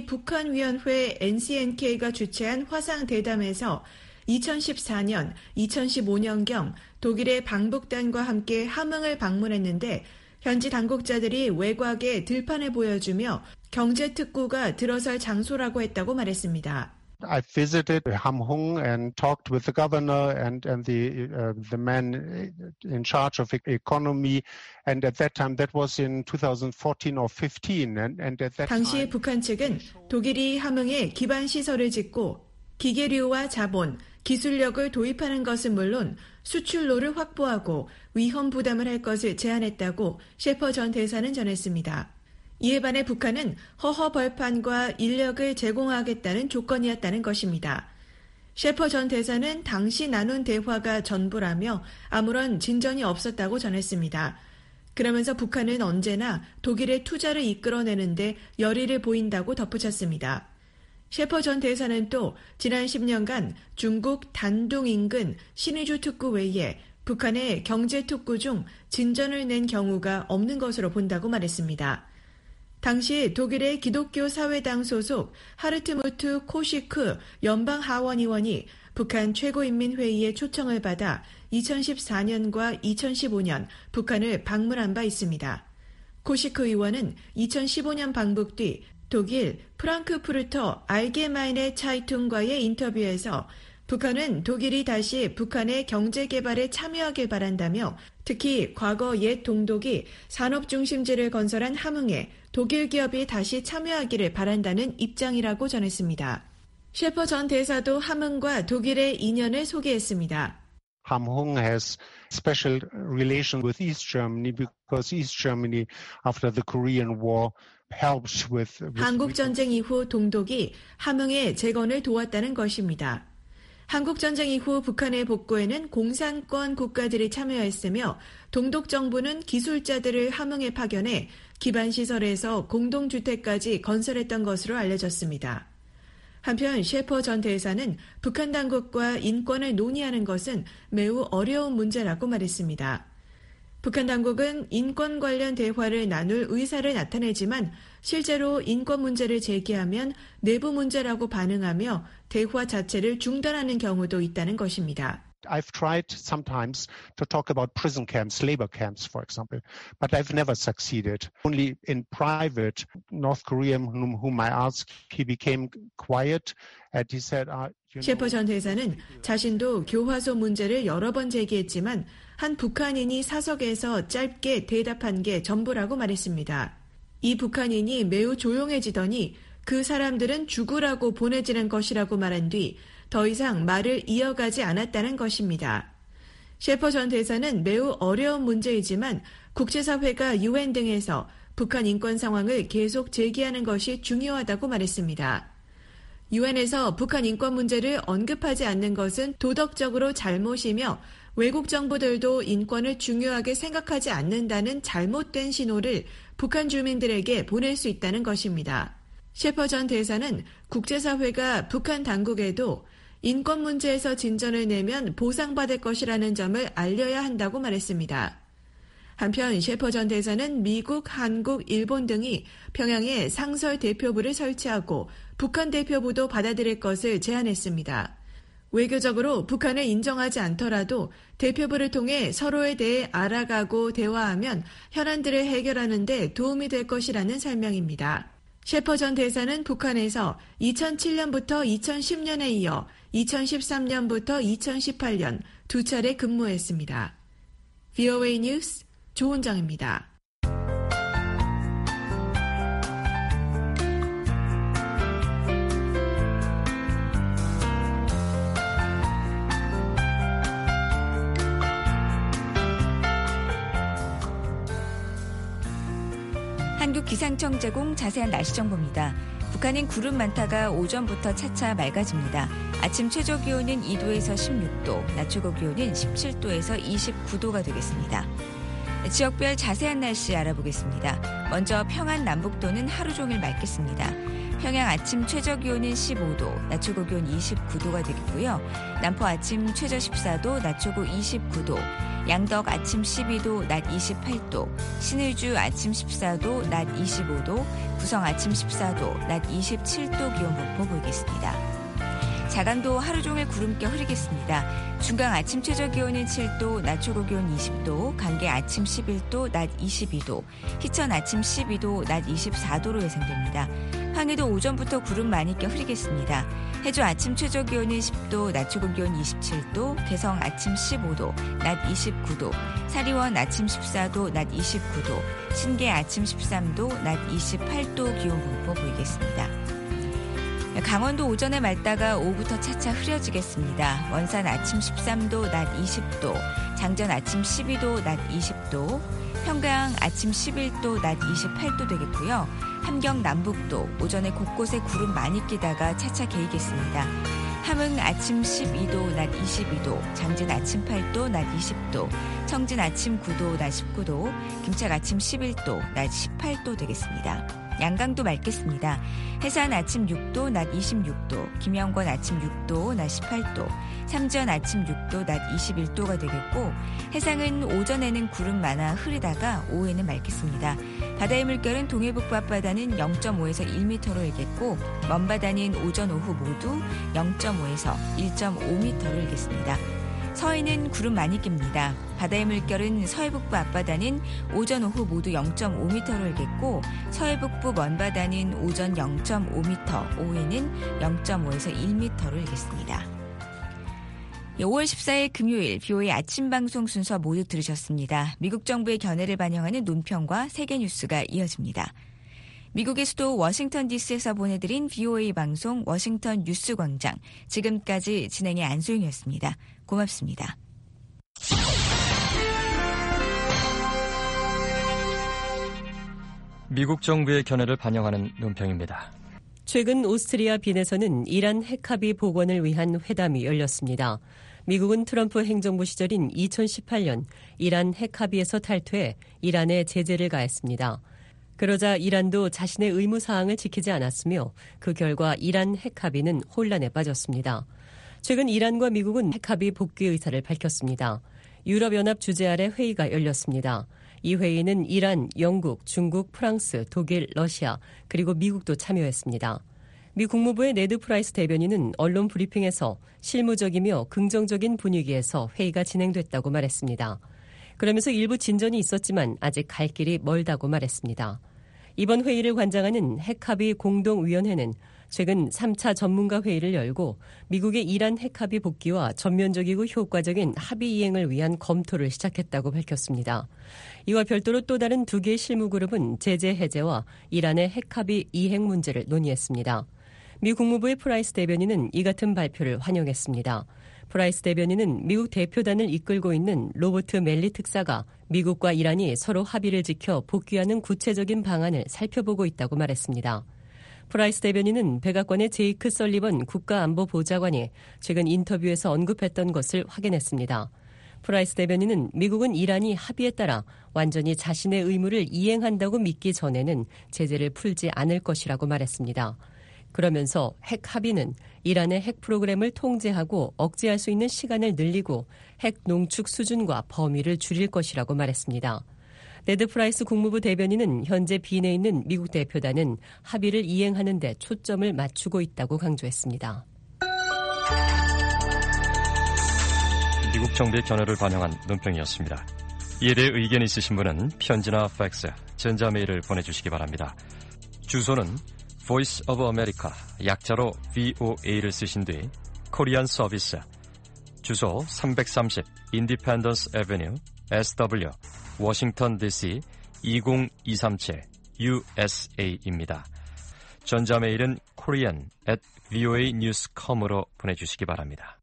전미북한위원회 엔씨엔케이가 주최한 화상대담에서 이천십사 년, 이천십오 년경 독일의 방북단과 함께 함흥을 방문했는데 현지 당국자들이 외곽에 들판을 보여주며 경제특구가 들어설 장소라고 했다고 말했습니다. I visited Hamhung and talked with the governor and, and the, uh, the man in charge of economy. And at that time, that was in twenty fourteen or fifteen. And, and at that 당시 time, 북한 측은 독일이 함흥에 기반 시설을 짓고 기계류와 자본, 기술력을 도입하는 것은 물론 수출로를 확보하고 위험 부담을 할 것을 제안했다고 셰퍼 전 대사는 전했습니다. 이에 반해 북한은 허허 벌판과 인력을 제공하겠다는 조건이었다는 것입니다. 셰퍼 전 대사는 당시 나눈 대화가 전부라며 아무런 진전이 없었다고 전했습니다. 그러면서 북한은 언제나 독일의 투자를 이끌어내는데 열의를 보인다고 덧붙였습니다. 셰퍼 전 대사는 또 지난 십 년간 중국 단둥 인근 신의주 특구 외에 북한의 경제 특구 중 진전을 낸 경우가 없는 것으로 본다고 말했습니다. 당시 독일의 기독교 사회당 소속 하르트무트 코시크 연방하원의원이 북한 최고인민회의의 초청을 받아 이천십사 년과 이천십오 년 북한을 방문한 바 있습니다. 코시크 의원은 이천십오 년 방북 뒤 독일 프랑크푸르터 알게마이네 차이퉁과의 인터뷰에서 북한은 독일이 다시 북한의 경제개발에 참여하길 바란다며 특히 과거 옛 동독이 산업중심지를 건설한 함흥에 독일 기업이 다시 참여하기를 바란다는 입장이라고 전했습니다. 셰퍼 전 대사도 함흥과 독일의 인연을 소개했습니다. Hamhung has special relation with East Germany because East Germany after the Korean War helped with, with 한국전쟁 이후 동독이 함흥의 재건을 도왔다는 것입니다. 한국전쟁 이후 북한의 복구에는 공산권 국가들이 참여했으며 동독 정부는 기술자들을 함흥에 파견해 기반시설에서 공동주택까지 건설했던 것으로 알려졌습니다. 한편 셰퍼 전 대사는 북한 당국과 인권을 논의하는 것은 매우 어려운 문제라고 말했습니다. 북한 당국은 인권 관련 대화를 나눌 의사를 나타내지만 실제로 인권 문제를 제기하면 내부 문제라고 반응하며 대화 자체를 중단하는 경우도 있다는 것입니다. I've tried sometimes to talk about prison camps, labor camps, for example, but I've never succeeded. Only in private, North Korean whom, whom I asked, he became quiet and he said, uh, you know, 셰퍼 전 대사는 자신도 교화소 문제를 여러 번 제기했지만 한 북한인이 사석에서 짧게 대답한 게 전부라고 말했습니다. 이 북한인이 매우 조용해지더니 그 사람들은 죽으라고 보내지는 것이라고 말한 뒤 더 이상 말을 이어가지 않았다는 것입니다. 셰퍼 전 대사는 매우 어려운 문제이지만 국제사회가 유엔 등에서 북한 인권 상황을 계속 제기하는 것이 중요하다고 말했습니다. 유엔에서 북한 인권 문제를 언급하지 않는 것은 도덕적으로 잘못이며 외국 정부들도 인권을 중요하게 생각하지 않는다는 잘못된 신호를 북한 주민들에게 보낼 수 있다는 것입니다. 셰퍼 전 대사는 국제사회가 북한 당국에도 인권 문제에서 진전을 내면 보상받을 것이라는 점을 알려야 한다고 말했습니다. 한편 셰퍼 전 대사는 미국, 한국, 일본 등이 평양에 상설 대표부를 설치하고 북한 대표부도 받아들일 것을 제안했습니다. 외교적으로 북한을 인정하지 않더라도 대표부를 통해 서로에 대해 알아가고 대화하면 현안들을 해결하는 데 도움이 될 것이라는 설명입니다. 셰퍼 전 대사는 북한에서 이천칠 년부터 이천십 년에 이어 이천십삼 년부터 이천십팔 년 두 차례 근무했습니다. 브이오에이 뉴스 조은정입니다. 한국기상청 제공 자세한 날씨 정보입니다. 북한은 구름 많다가 오전부터 차차 맑아집니다. 아침 최저 기온은 이 도에서 십육 도, 낮 최고 기온은 십칠 도에서 이십구 도가 되겠습니다. 지역별 자세한 날씨 알아보겠습니다. 먼저 평안 남북도는 하루 종일 맑겠습니다. 평양 아침 최저 기온은 십오 도, 낮 최고 기온 이십구 도가 되겠고요. 남포 아침 최저 십사 도, 낮 최고 이십구 도, 양덕 아침 십이 도, 낮 이십팔 도, 신의주 아침 십사 도, 낮 이십오 도, 구성 아침 십사 도, 낮 이십칠 도 기온 분포 보이겠습니다. 자강도 하루 종일 구름겨 흐리겠습니다. 중강 아침 최저 기온은 칠 도, 낮 최고 기온 이십 도, 강계 아침 십일 도, 낮 이십이 도, 희천 아침 십이 도, 낮 이십사 도로 예상됩니다. 황해도 오전부터 구름 많이 껴 흐리겠습니다. 해주 아침 최저 기온은 십 도, 낮 최고 기온 이십칠 도, 개성 아침 십오 도, 낮 이십구 도, 사리원 아침 십사 도, 낮 이십구 도, 신계 아침 십삼 도, 낮 이십팔 도 기온 분포 보이겠습니다. 강원도 오전에 맑다가 오후부터 차차 흐려지겠습니다. 원산 아침 십삼 도, 낮 이십 도, 장전 아침 십이 도, 낮 이십 도, 평강 아침 십일 도, 낮 이십팔 도 되겠고요. 함경 남북도 오전에 곳곳에 구름 많이 끼다가 차차 개이겠습니다. 함흥 아침 십이 도, 낮 이십이 도, 장진 아침 팔 도, 낮 이십 도, 청진 아침 구 도, 낮 십구 도, 김착 아침 십일 도, 낮 십팔 도 되겠습니다. 양강도 맑겠습니다. 해산 아침 육 도, 낮 이십육 도, 김영권 아침 육 도, 낮 십팔 도, 삼지연 아침 육 도, 낮 이십일 도가 되겠고 해상은 오전에는 구름 많아 흐리다가 오후에는 맑겠습니다. 바다의 물결은 동해북부 앞바다는 영 점 오에서 일 미터로 일겠고 먼바다는 오전 오후 모두 영 점 오에서 일 점 오 미터로 일겠습니다. 서해는 구름 많이 낍니다. 바다의 물결은 서해북부 앞바다는 오전 오후 모두 영 점 오 미터로 일겠고 서해북부 먼바다는 오전 영 점 오 미터, 오후에는 영 점 오에서 일 미터로 일겠습니다. 오월 십사일 금요일 비오에이 아침 방송 순서 모두 들으셨습니다. 미국 정부의 견해를 반영하는 논평과 세계 뉴스가 이어집니다. 미국의 수도 워싱턴 디씨에서 보내드린 비오에이 방송 워싱턴 뉴스광장, 지금까지 진행의 안소영이었습니다. 고맙습니다. 미국 정부의 견해를 반영하는 논평입니다. 최근 오스트리아 빈에서는 이란 핵합의 복원을 위한 회담이 열렸습니다. 미국은 트럼프 행정부 시절인 이천십팔 년 이란 핵합의에서 탈퇴해 이란에 제재를 가했습니다. 그러자 이란도 자신의 의무 사항을 지키지 않았으며 그 결과 이란 핵합의는 혼란에 빠졌습니다. 최근 이란과 미국은 핵합의 복귀 의사를 밝혔습니다. 유럽연합 주재 아래 회의가 열렸습니다. 이 회의는 이란, 영국, 중국, 프랑스, 독일, 러시아, 그리고 미국도 참여했습니다. 미 국무부의 네드 프라이스 대변인은 언론 브리핑에서 실무적이며 긍정적인 분위기에서 회의가 진행됐다고 말했습니다. 그러면서 일부 진전이 있었지만 아직 갈 길이 멀다고 말했습니다. 이번 회의를 관장하는 핵합의 공동위원회는 최근 삼 차 전문가 회의를 열고 미국의 이란 핵합의 복귀와 전면적이고 효과적인 합의 이행을 위한 검토를 시작했다고 밝혔습니다. 이와 별도로 또 다른 두 개의 실무그룹은 제재 해제와 이란의 핵합의 이행 문제를 논의했습니다. 미 국무부의 프라이스 대변인은 이 같은 발표를 환영했습니다. 프라이스 대변인은 미국 대표단을 이끌고 있는 로버트 멜리 특사가 미국과 이란이 서로 합의를 지켜 복귀하는 구체적인 방안을 살펴보고 있다고 말했습니다. 프라이스 대변인은 백악관의 제이크 설리번 국가안보보좌관이 최근 인터뷰에서 언급했던 것을 확인했습니다. 프라이스 대변인은 미국은 이란이 합의에 따라 완전히 자신의 의무를 이행한다고 믿기 전에는 제재를 풀지 않을 것이라고 말했습니다. 그러면서 핵 합의는 이란의 핵 프로그램을 통제하고 억제할 수 있는 시간을 늘리고 핵 농축 수준과 범위를 줄일 것이라고 말했습니다. 네드 프라이스 국무부 대변인은 현재 빈에 있는 미국 대표단은 합의를 이행하는 데 초점을 맞추고 있다고 강조했습니다. 미국 정부의 견해를 반영한 논평이었습니다. 이에 대해 의견이 있으신 분은 편지나 팩스, 전자메일을 보내주시기 바랍니다. 주소는 Voice of America, 약자로 브이오에이를 쓰신 뒤 코리안 서비스, 주소 삼백삼십 Independence Avenue, 에스더블유, 워싱턴 디씨 이공이삼칠 유에스에이입니다. 전자메일은 korean at voa news dot com으로 보내주시기 바랍니다.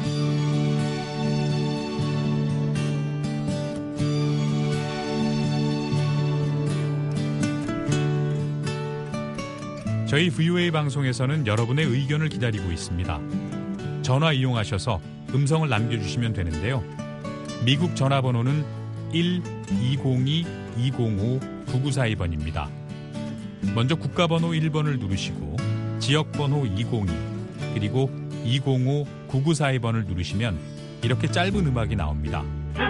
저희 브이오에이 방송에서는 여러분의 의견을 기다리고 있습니다. 전화 이용하셔서 음성을 남겨주시면 되는데요. 미국 전화번호는 일 이공이 이공오 구구사이 번입니다. 먼저 국가번호 일 번을 누르시고 지역번호 이공이 그리고 이공오 구구사이 번을 누르시면 이렇게 짧은 음악이 나옵니다.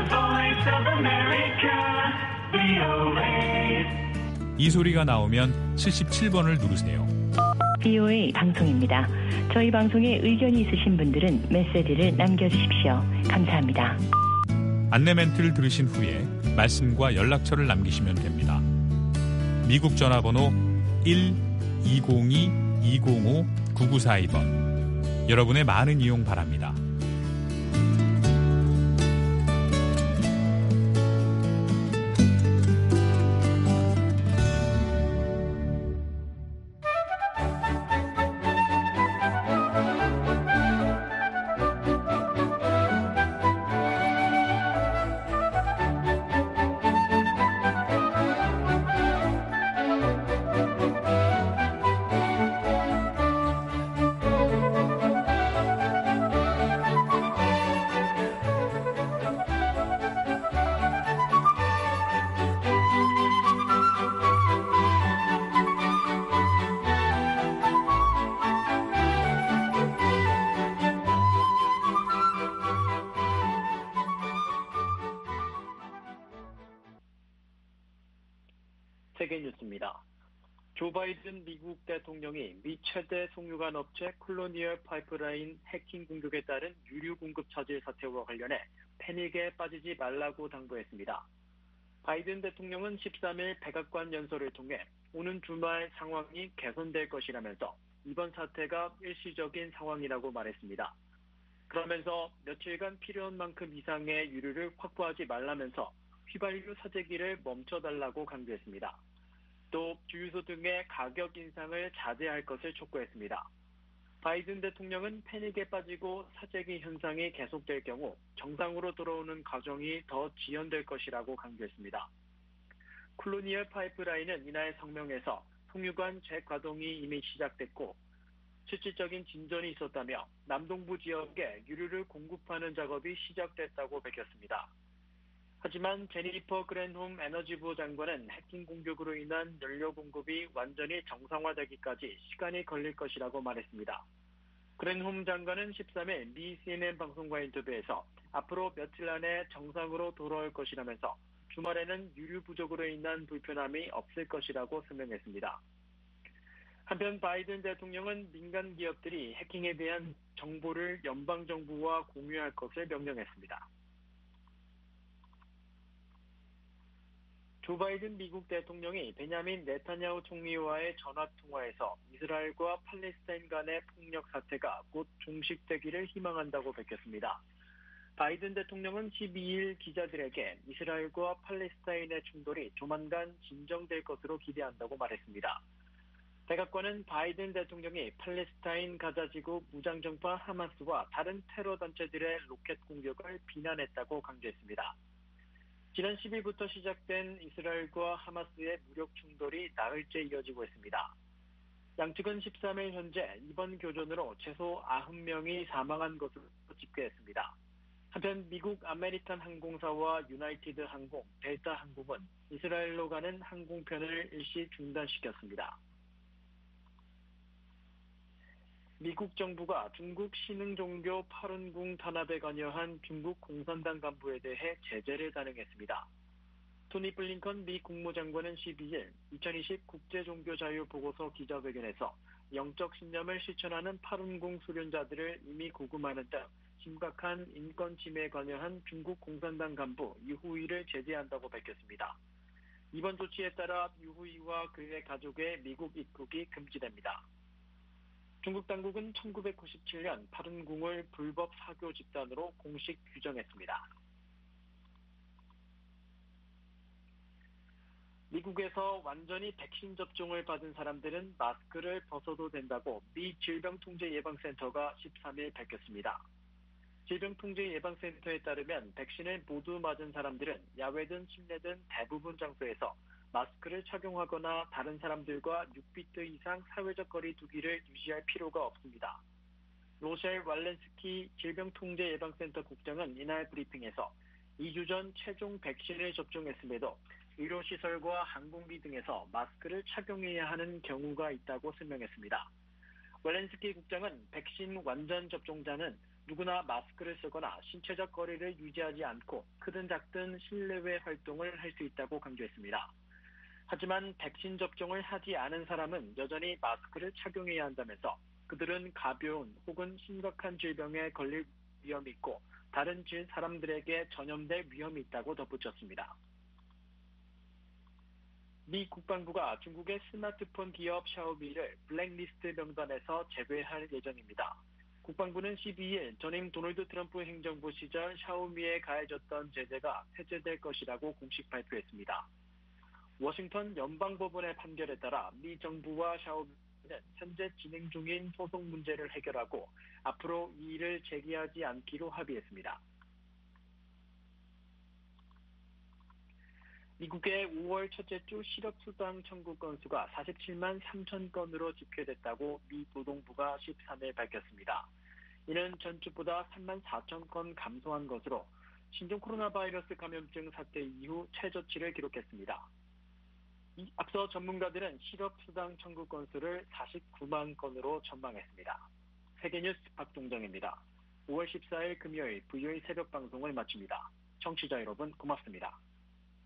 이 소리가 나오면 칠십칠 번을 누르세요. 브이오에이 방송입니다. 저희 방송에 의견이 있으신 분들은 메시지를 남겨주십시오. 감사합니다. 안내 멘트를 들으신 후에 말씀과 연락처를 남기시면 됩니다. 미국 전화번호 일 이공이 이공오 구구사이 번. 여러분의 많은 이용 바랍니다. 세계뉴스입니다. 조 바이든 미국 대통령이 미 최대 송유관 업체 콜로니얼 파이프라인 해킹 공격에 따른 유류 공급 차질 사태와 관련해 패닉에 빠지지 말라고 당부했습니다. 바이든 대통령은 십삼일 백악관 연설을 통해 오는 주말 상황이 개선될 것이라면서 이번 사태가 일시적인 상황이라고 말했습니다. 그러면서 며칠간 필요한 만큼 이상의 유류를 확보하지 말라면서 휘발유 사재기를 멈춰달라고 강조했습니다. 또 주유소 등의 가격 인상을 자제할 것을 촉구했습니다. 바이든 대통령은 패닉에 빠지고 사재기 현상이 계속될 경우 정상으로 돌아오는 과정이 더 지연될 것이라고 강조했습니다. 콜로니얼 파이프라인은 이날 성명에서 송유관 재가동이 이미 시작됐고 실질적인 진전이 있었다며 남동부 지역에 유류를 공급하는 작업이 시작됐다고 밝혔습니다. 하지만 제니퍼 그랜홈 에너지부 장관은 해킹 공격으로 인한 연료 공급이 완전히 정상화되기까지 시간이 걸릴 것이라고 말했습니다. 그랜홈 장관은 십삼일 미 씨엔엔 방송과 인터뷰에서 앞으로 며칠 안에 정상으로 돌아올 것이라면서 주말에는 유류 부족으로 인한 불편함이 없을 것이라고 설명했습니다. 한편 바이든 대통령은 민간 기업들이 해킹에 대한 정보를 연방정부와 공유할 것을 명령했습니다. 조 바이든 미국 대통령이 베냐민 네타냐후 총리와의 전화통화에서 이스라엘과 팔레스타인 간의 폭력 사태가 곧 종식되기를 희망한다고 밝혔습니다. 바이든 대통령은 십이일 기자들에게 이스라엘과 팔레스타인의 충돌이 조만간 진정될 것으로 기대한다고 말했습니다. 백악관은 바이든 대통령이 팔레스타인 가자지구 무장정파 하마스와 다른 테러 단체들의 로켓 공격을 비난했다고 강조했습니다. 지난 십일부터 시작된 이스라엘과 하마스의 무력 충돌이 나흘째 이어지고 있습니다. 양측은 십삼일 현재 이번 교전으로 최소 구십 명이 사망한 것으로 집계했습니다. 한편 미국 아메리칸 항공사와 유나이티드 항공, 델타 항공은 이스라엘로 가는 항공편을 일시 중단시켰습니다. 미국 정부가 중국 신흥 종교 파룬궁 탄압에 관여한 중국 공산당 간부에 대해 제재를 단행했습니다. 토니 블링컨 미 국무장관은 십이일 이천이십 국제종교자유보고서 기자회견에서 영적 신념을 실천하는 파룬궁 수련자들을 이미 구금하는 등 심각한 인권 침해에 관여한 중국 공산당 간부 유후이를 제재한다고 밝혔습니다. 이번 조치에 따라 유후이와 그의 가족의 미국 입국이 금지됩니다. 중국 당국은 천구백구십칠년 파룬궁을 불법 사교 집단으로 공식 규정했습니다. 미국에서 완전히 백신 접종을 받은 사람들은 마스크를 벗어도 된다고 미 질병통제예방센터가 십삼일 밝혔습니다. 질병통제예방센터에 따르면 백신을 모두 맞은 사람들은 야외든 실내든 대부분 장소에서 마스크를 착용하거나 다른 사람들과 육 피트 이상 사회적 거리 두기를 유지할 필요가 없습니다. 로셸 왈렌스키 질병통제예방센터 국장은 이날 브리핑에서 이 주 전 최종 백신을 접종했음에도 의료시설과 항공기 등에서 마스크를 착용해야 하는 경우가 있다고 설명했습니다. 왈렌스키 국장은 백신 완전 접종자는 누구나 마스크를 쓰거나 신체적 거리를 유지하지 않고 크든 작든 실내외 활동을 할 수 있다고 강조했습니다. 하지만 백신 접종을 하지 않은 사람은 여전히 마스크를 착용해야 한다면서 그들은 가벼운 혹은 심각한 질병에 걸릴 위험이 있고 다른 사람들에게 전염될 위험이 있다고 덧붙였습니다. 미 국방부가 중국의 스마트폰 기업 샤오미를 블랙리스트 명단에서 제외할 예정입니다. 국방부는 십이일 전임 도널드 트럼프 행정부 시절 샤오미에 가해졌던 제재가 해제될 것이라고 공식 발표했습니다. 워싱턴 연방법원의 판결에 따라 미 정부와 샤오미는 현재 진행 중인 소송 문제를 해결하고 앞으로 이 일을 제기하지 않기로 합의했습니다. 미국의 오월 첫째 주 실업수당 청구 건수가 사십칠만 삼천 건으로 집계됐다고 미 노동부가 십삼일 밝혔습니다. 이는 전주보다 삼만 사천 건 감소한 것으로 신종 코로나 바이러스 감염증 사태 이후 최저치를 기록했습니다. 앞서 전문가들은 실업수당 청구 건수를 사십구만 건으로 전망했습니다. 세계뉴스 박동정입니다. 오월 십사일 금요일 브이오에이 새벽 방송을 마칩니다. 청취자 여러분 고맙습니다.